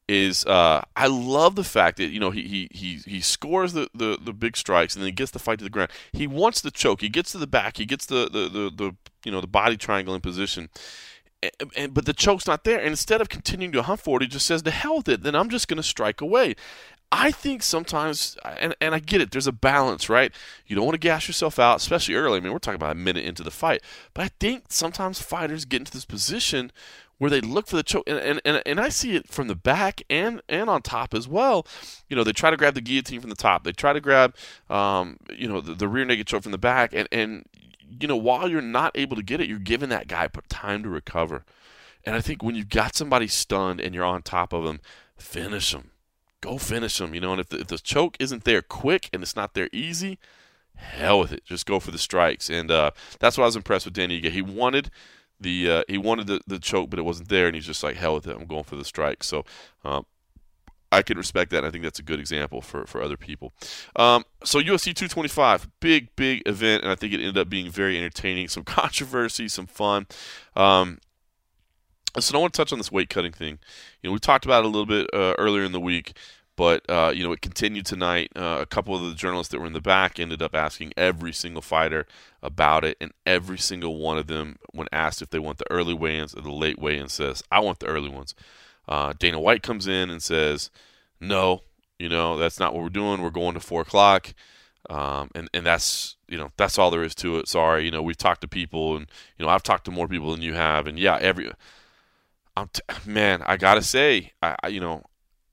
is uh, I love the fact that, you know, he he he, he scores the, the, the big strikes and then he gets the fight to the ground. He wants the choke. He gets to the back. He gets the, the, the, the you know, the body triangle in position. And, and, but the choke's not there. And instead of continuing to hunt for it, he just says, to hell with it. Then I'm just going to strike away. I think sometimes, and, and I get it, there's a balance, right? You don't want to gas yourself out, especially early. I mean, we're talking about a minute into the fight. But I think sometimes fighters get into this position where they look for the choke. And, and, and, and I see it from the back and, and on top as well. You know, they try to grab the guillotine from the top. They try to grab, um, you know, the, the rear naked choke from the back. And, and, you know, while you're not able to get it, you're giving that guy time to recover. And I think when you've got somebody stunned and you're on top of them, finish them. Go finish them, you know, and if the, if the choke isn't there quick and it's not there easy, hell with it. Just go for the strikes. And uh, that's what I was impressed with Danny Ige. He wanted the uh, he wanted the, the choke, but it wasn't there, and he's just like, hell with it. I'm going for the strike. So um, I can respect that, and I think that's a good example for, for other people. Um, so U F C two twenty-five, big, big event, and I think it ended up being very entertaining. Some controversy, some fun. Um So I want to touch on this weight cutting thing. You know, we talked about it a little bit uh, earlier in the week, but uh, you know, it continued tonight. Uh, a couple of the journalists that were in the back ended up asking every single fighter about it, and every single one of them, when asked if they want the early weigh-ins or the late weigh-ins, says, "I want the early ones." Uh, Dana White comes in and says, "No, you know, that's not what we're doing. We're going to four o'clock." Um, and, and that's, you know, that's all there is to it. Sorry, you know, we've talked to people, and, you know, I've talked to more people than you have, and yeah, every. I'm t- man, I gotta say, I, I you know,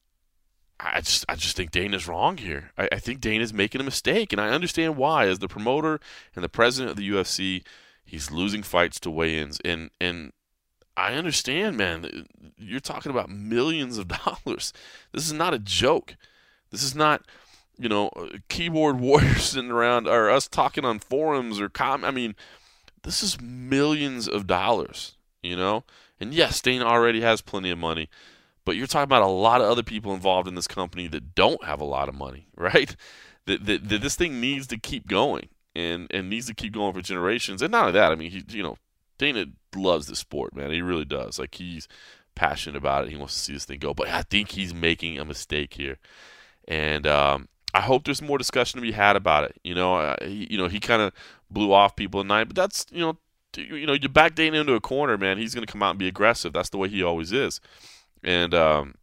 I just I just think Dana's wrong here. I, I think Dana's making a mistake, and I understand why. As the promoter and the president of the U F C, he's losing fights to weigh-ins, and and I understand, man. You're talking about millions of dollars. This is not a joke. This is not, you know, keyboard warriors sitting around or us talking on forums or com. I mean, this is millions of dollars, you know. And yes, Dana already has plenty of money, but you're talking about a lot of other people involved in this company that don't have a lot of money, right? That, that, that this thing needs to keep going and, and needs to keep going for generations. And not only that, I mean, he, you know, Dana loves the sport, man. He really does. Like, he's passionate about it. He wants to see this thing go. But I think he's making a mistake here. And um, I hope there's more discussion to be had about it. You know, uh, he, you know, he kind of blew off people tonight, but that's, you know, You know, you back Dana into a corner, man, he's going to come out and be aggressive. That's the way he always is. And um,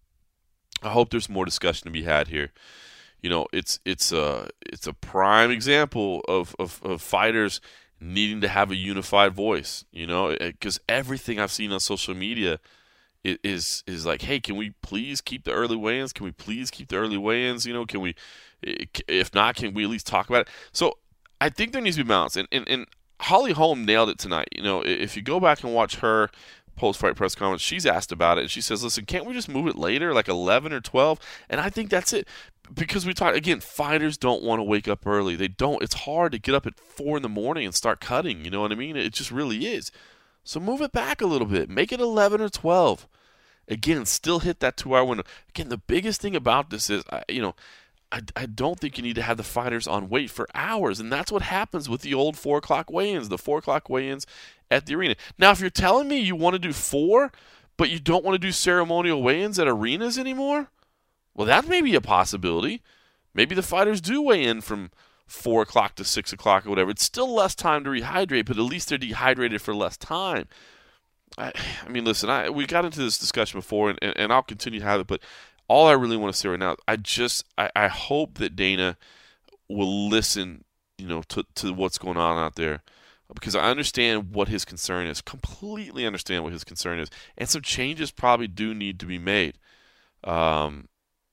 I hope there's more discussion to be had here. You know, it's it's a it's a prime example of, of, of fighters needing to have a unified voice. You know, because everything I've seen on social media is is like, hey, can we please keep the early weigh-ins? Can we please keep the early weigh-ins? You know, can we? If not, can we at least talk about it? So I think there needs to be balance. And and and Holly Holm nailed it tonight. You know, if you go back and watch her post-fight press conference, she's asked about it, and she says, listen, can't we just move it later, like eleven or twelve? And I think that's it. Because we talk, again, fighters don't want to wake up early. They don't. It's hard to get up at four in the morning and start cutting. You know what I mean? It just really is. So move it back a little bit. Make it eleven or twelve. Again, still hit that two-hour window. Again, the biggest thing about this is, you know, I, I don't think you need to have the fighters on wait for hours, and that's what happens with the old four o'clock weigh-ins, the four o'clock weigh-ins at the arena. Now, if you're telling me you want to do four, but you don't want to do ceremonial weigh-ins at arenas anymore, well, that may be a possibility. Maybe the fighters do weigh in from four o'clock to six o'clock or whatever. It's still less time to rehydrate, but at least they're dehydrated for less time. I, I mean, listen, I, we got into this discussion before, and, and, and I'll continue to have it, but all I really want to say right now, I just, I, I hope that Dana will listen, you know, to, to what's going on out there, because I understand what his concern is, completely understand what his concern is, and some changes probably do need to be made. Um,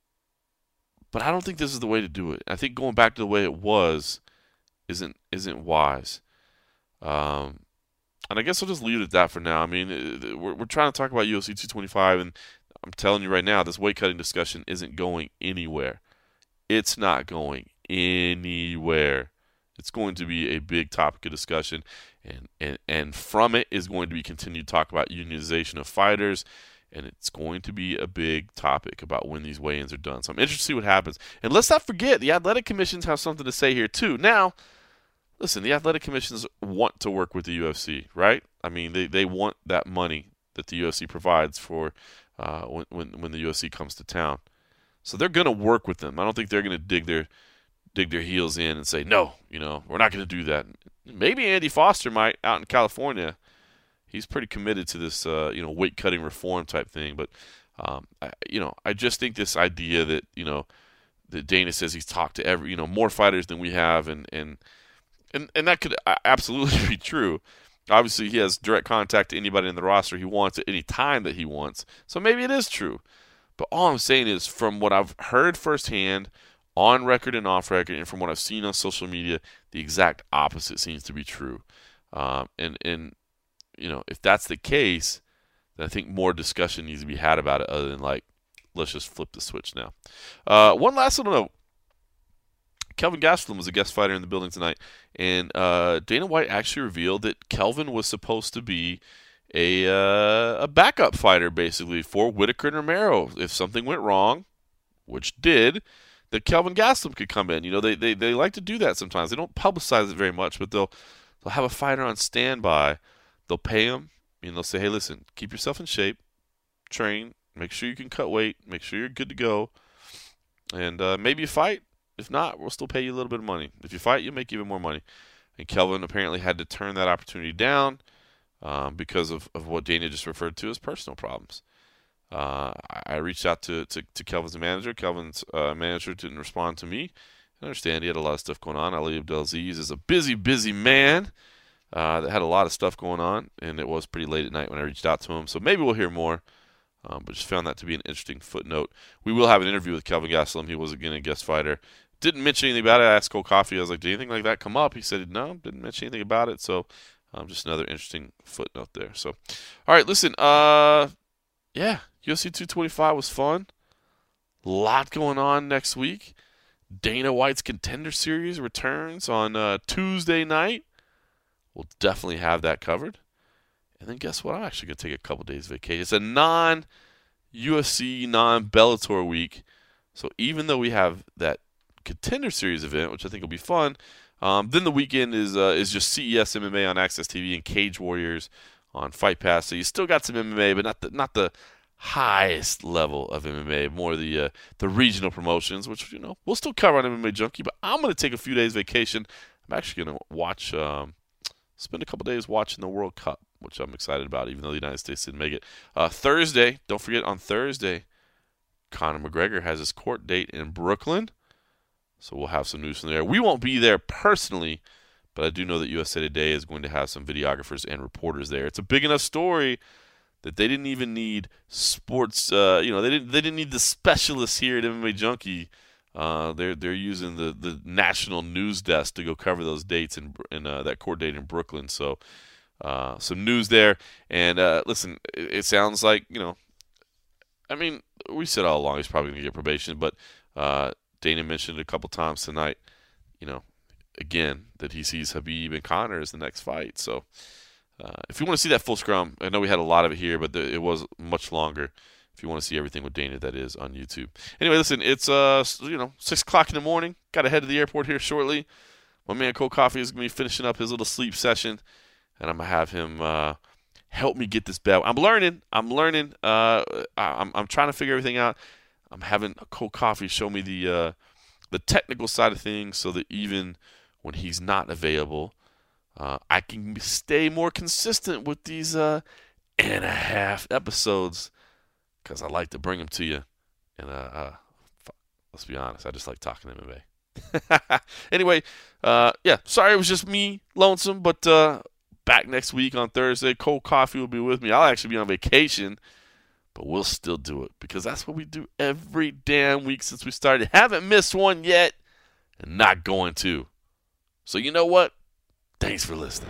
but I don't think this is the way to do it. I think going back to the way it was isn't isn't wise. Um, and I guess I'll just leave it at that for now. I mean, we're we're trying to talk about U F C two twenty-five, and I'm telling you right now, this weight cutting discussion isn't going anywhere. It's not going anywhere. It's going to be a big topic of discussion, and, and, and from it is going to be continued talk about unionization of fighters, and it's going to be a big topic about when these weigh-ins are done. So I'm interested to see what happens. And let's not forget, the athletic commissions have something to say here too. Now, listen, the athletic commissions want to work with the U F C, right? I mean, they, they want that money that the U F C provides for uh, when, when when the U F C comes to town. So they're going to work with them. I don't think they're going to dig their dig their heels in and say, no, you know, we're not going to do that. Maybe Andy Foster might out in California. He's pretty committed to this, uh, you know, weight cutting reform type thing. But, um, I, you know, I just think this idea that, you know, that Dana says he's talked to every, you know, more fighters than we have, and and and, and that could absolutely be true. Obviously, he has direct contact to anybody in the roster he wants at any time that he wants. So maybe it is true. But all I'm saying is, from what I've heard firsthand, on record and off record, and from what I've seen on social media, the exact opposite seems to be true. Um, and and you know, if that's the case, then I think more discussion needs to be had about it, other than like, let's just flip the switch now. Uh, one last little note. Kelvin Gastelum was a guest fighter in the building tonight, and uh, Dana White actually revealed that Kelvin was supposed to be a uh, a backup fighter, basically, for Whitaker and Romero. If something went wrong, which did, that Kelvin Gastelum could come in. You know, they, they, they like to do that sometimes. They don't publicize it very much, but they'll they'll have a fighter on standby. They'll pay him, and they'll say, hey, listen, keep yourself in shape, train, make sure you can cut weight, make sure you're good to go, and uh, maybe you fight. If not, we'll still pay you a little bit of money. If you fight, you'll make even more money. And Kelvin apparently had to turn that opportunity down um, because of, of what Dana just referred to as personal problems. Uh, I reached out to, to, to Kelvin's manager. Kelvin's uh, manager didn't respond to me. I understand he had a lot of stuff going on. Ali Abdelaziz is a busy, busy man uh, that had a lot of stuff going on, and it was pretty late at night when I reached out to him. So maybe we'll hear more. Um, but just found that to be an interesting footnote. We will have an interview with Kelvin Gastelum. He was, again, a guest fighter. Didn't mention anything about it. I asked Cole Coffey. I was like, did anything like that come up? He said, no, didn't mention anything about it. So um, just another interesting footnote there. So, all right, listen. Uh, yeah, U F C two twenty-five was fun. A lot going on next week. Dana White's Contender Series returns on uh, Tuesday night. We'll definitely have that covered. And then guess what? I'm actually going to take a couple days vacation. It's a non-U F C, non-Bellator week. So even though we have that Contender Series event, which I think will be fun, um, then the weekend is uh, is just C E S M M A on Access T V and Cage Warriors on Fight Pass. So you still got some M M A, but not the, not the highest level of M M A, more the uh, the regional promotions, which, you know, we'll still cover on M M A Junkie. But I'm going to take a few days vacation. I'm actually going to watch, um, spend a couple days watching the World Cup, which I'm excited about, even though the United States didn't make it. Uh, Thursday, don't forget, on Thursday, Conor McGregor has his court date in Brooklyn. So we'll have some news from there. We won't be there personally, but I do know that U S A Today is going to have some videographers and reporters there. It's a big enough story that they didn't even need sports. Uh, you know, they didn't. They didn't need the specialists here at M M A Junkie. Uh, they're they're using the, the national news desk to go cover those dates in in uh, that court date in Brooklyn. So uh, some news there. And uh, listen, it, it sounds like, you know, I mean, we said all along he's probably going to get probation, but uh, Dana mentioned a couple times tonight, you know, again, that he sees Habib and Conor as the next fight. So uh, if you want to see that full scrum, I know we had a lot of it here, but the, it was much longer. If you want to see everything with Dana, that is on YouTube. Anyway, listen, it's uh you know six o'clock in the morning. Got to head to the airport here shortly. My man Cole Coffey is going to be finishing up his little sleep session, and I'm going to have him uh, help me get this bell. I'm learning. I'm learning. Uh, I, I'm I'm trying to figure everything out. I'm having Cole Coffey show me the uh, the technical side of things, so that even when he's not available, uh, I can stay more consistent with these uh, and a half episodes, because I like to bring them to you. And uh, uh, let's be honest, I just like talking M M A. Anyway, uh, yeah, sorry it was just me, lonesome, but uh, back next week on Thursday. Cole Coffey will be with me. I'll actually be on vacation, but we'll still do it, because that's what we do every damn week since we started. Haven't missed one yet, and not going to. So you know what? Thanks for listening.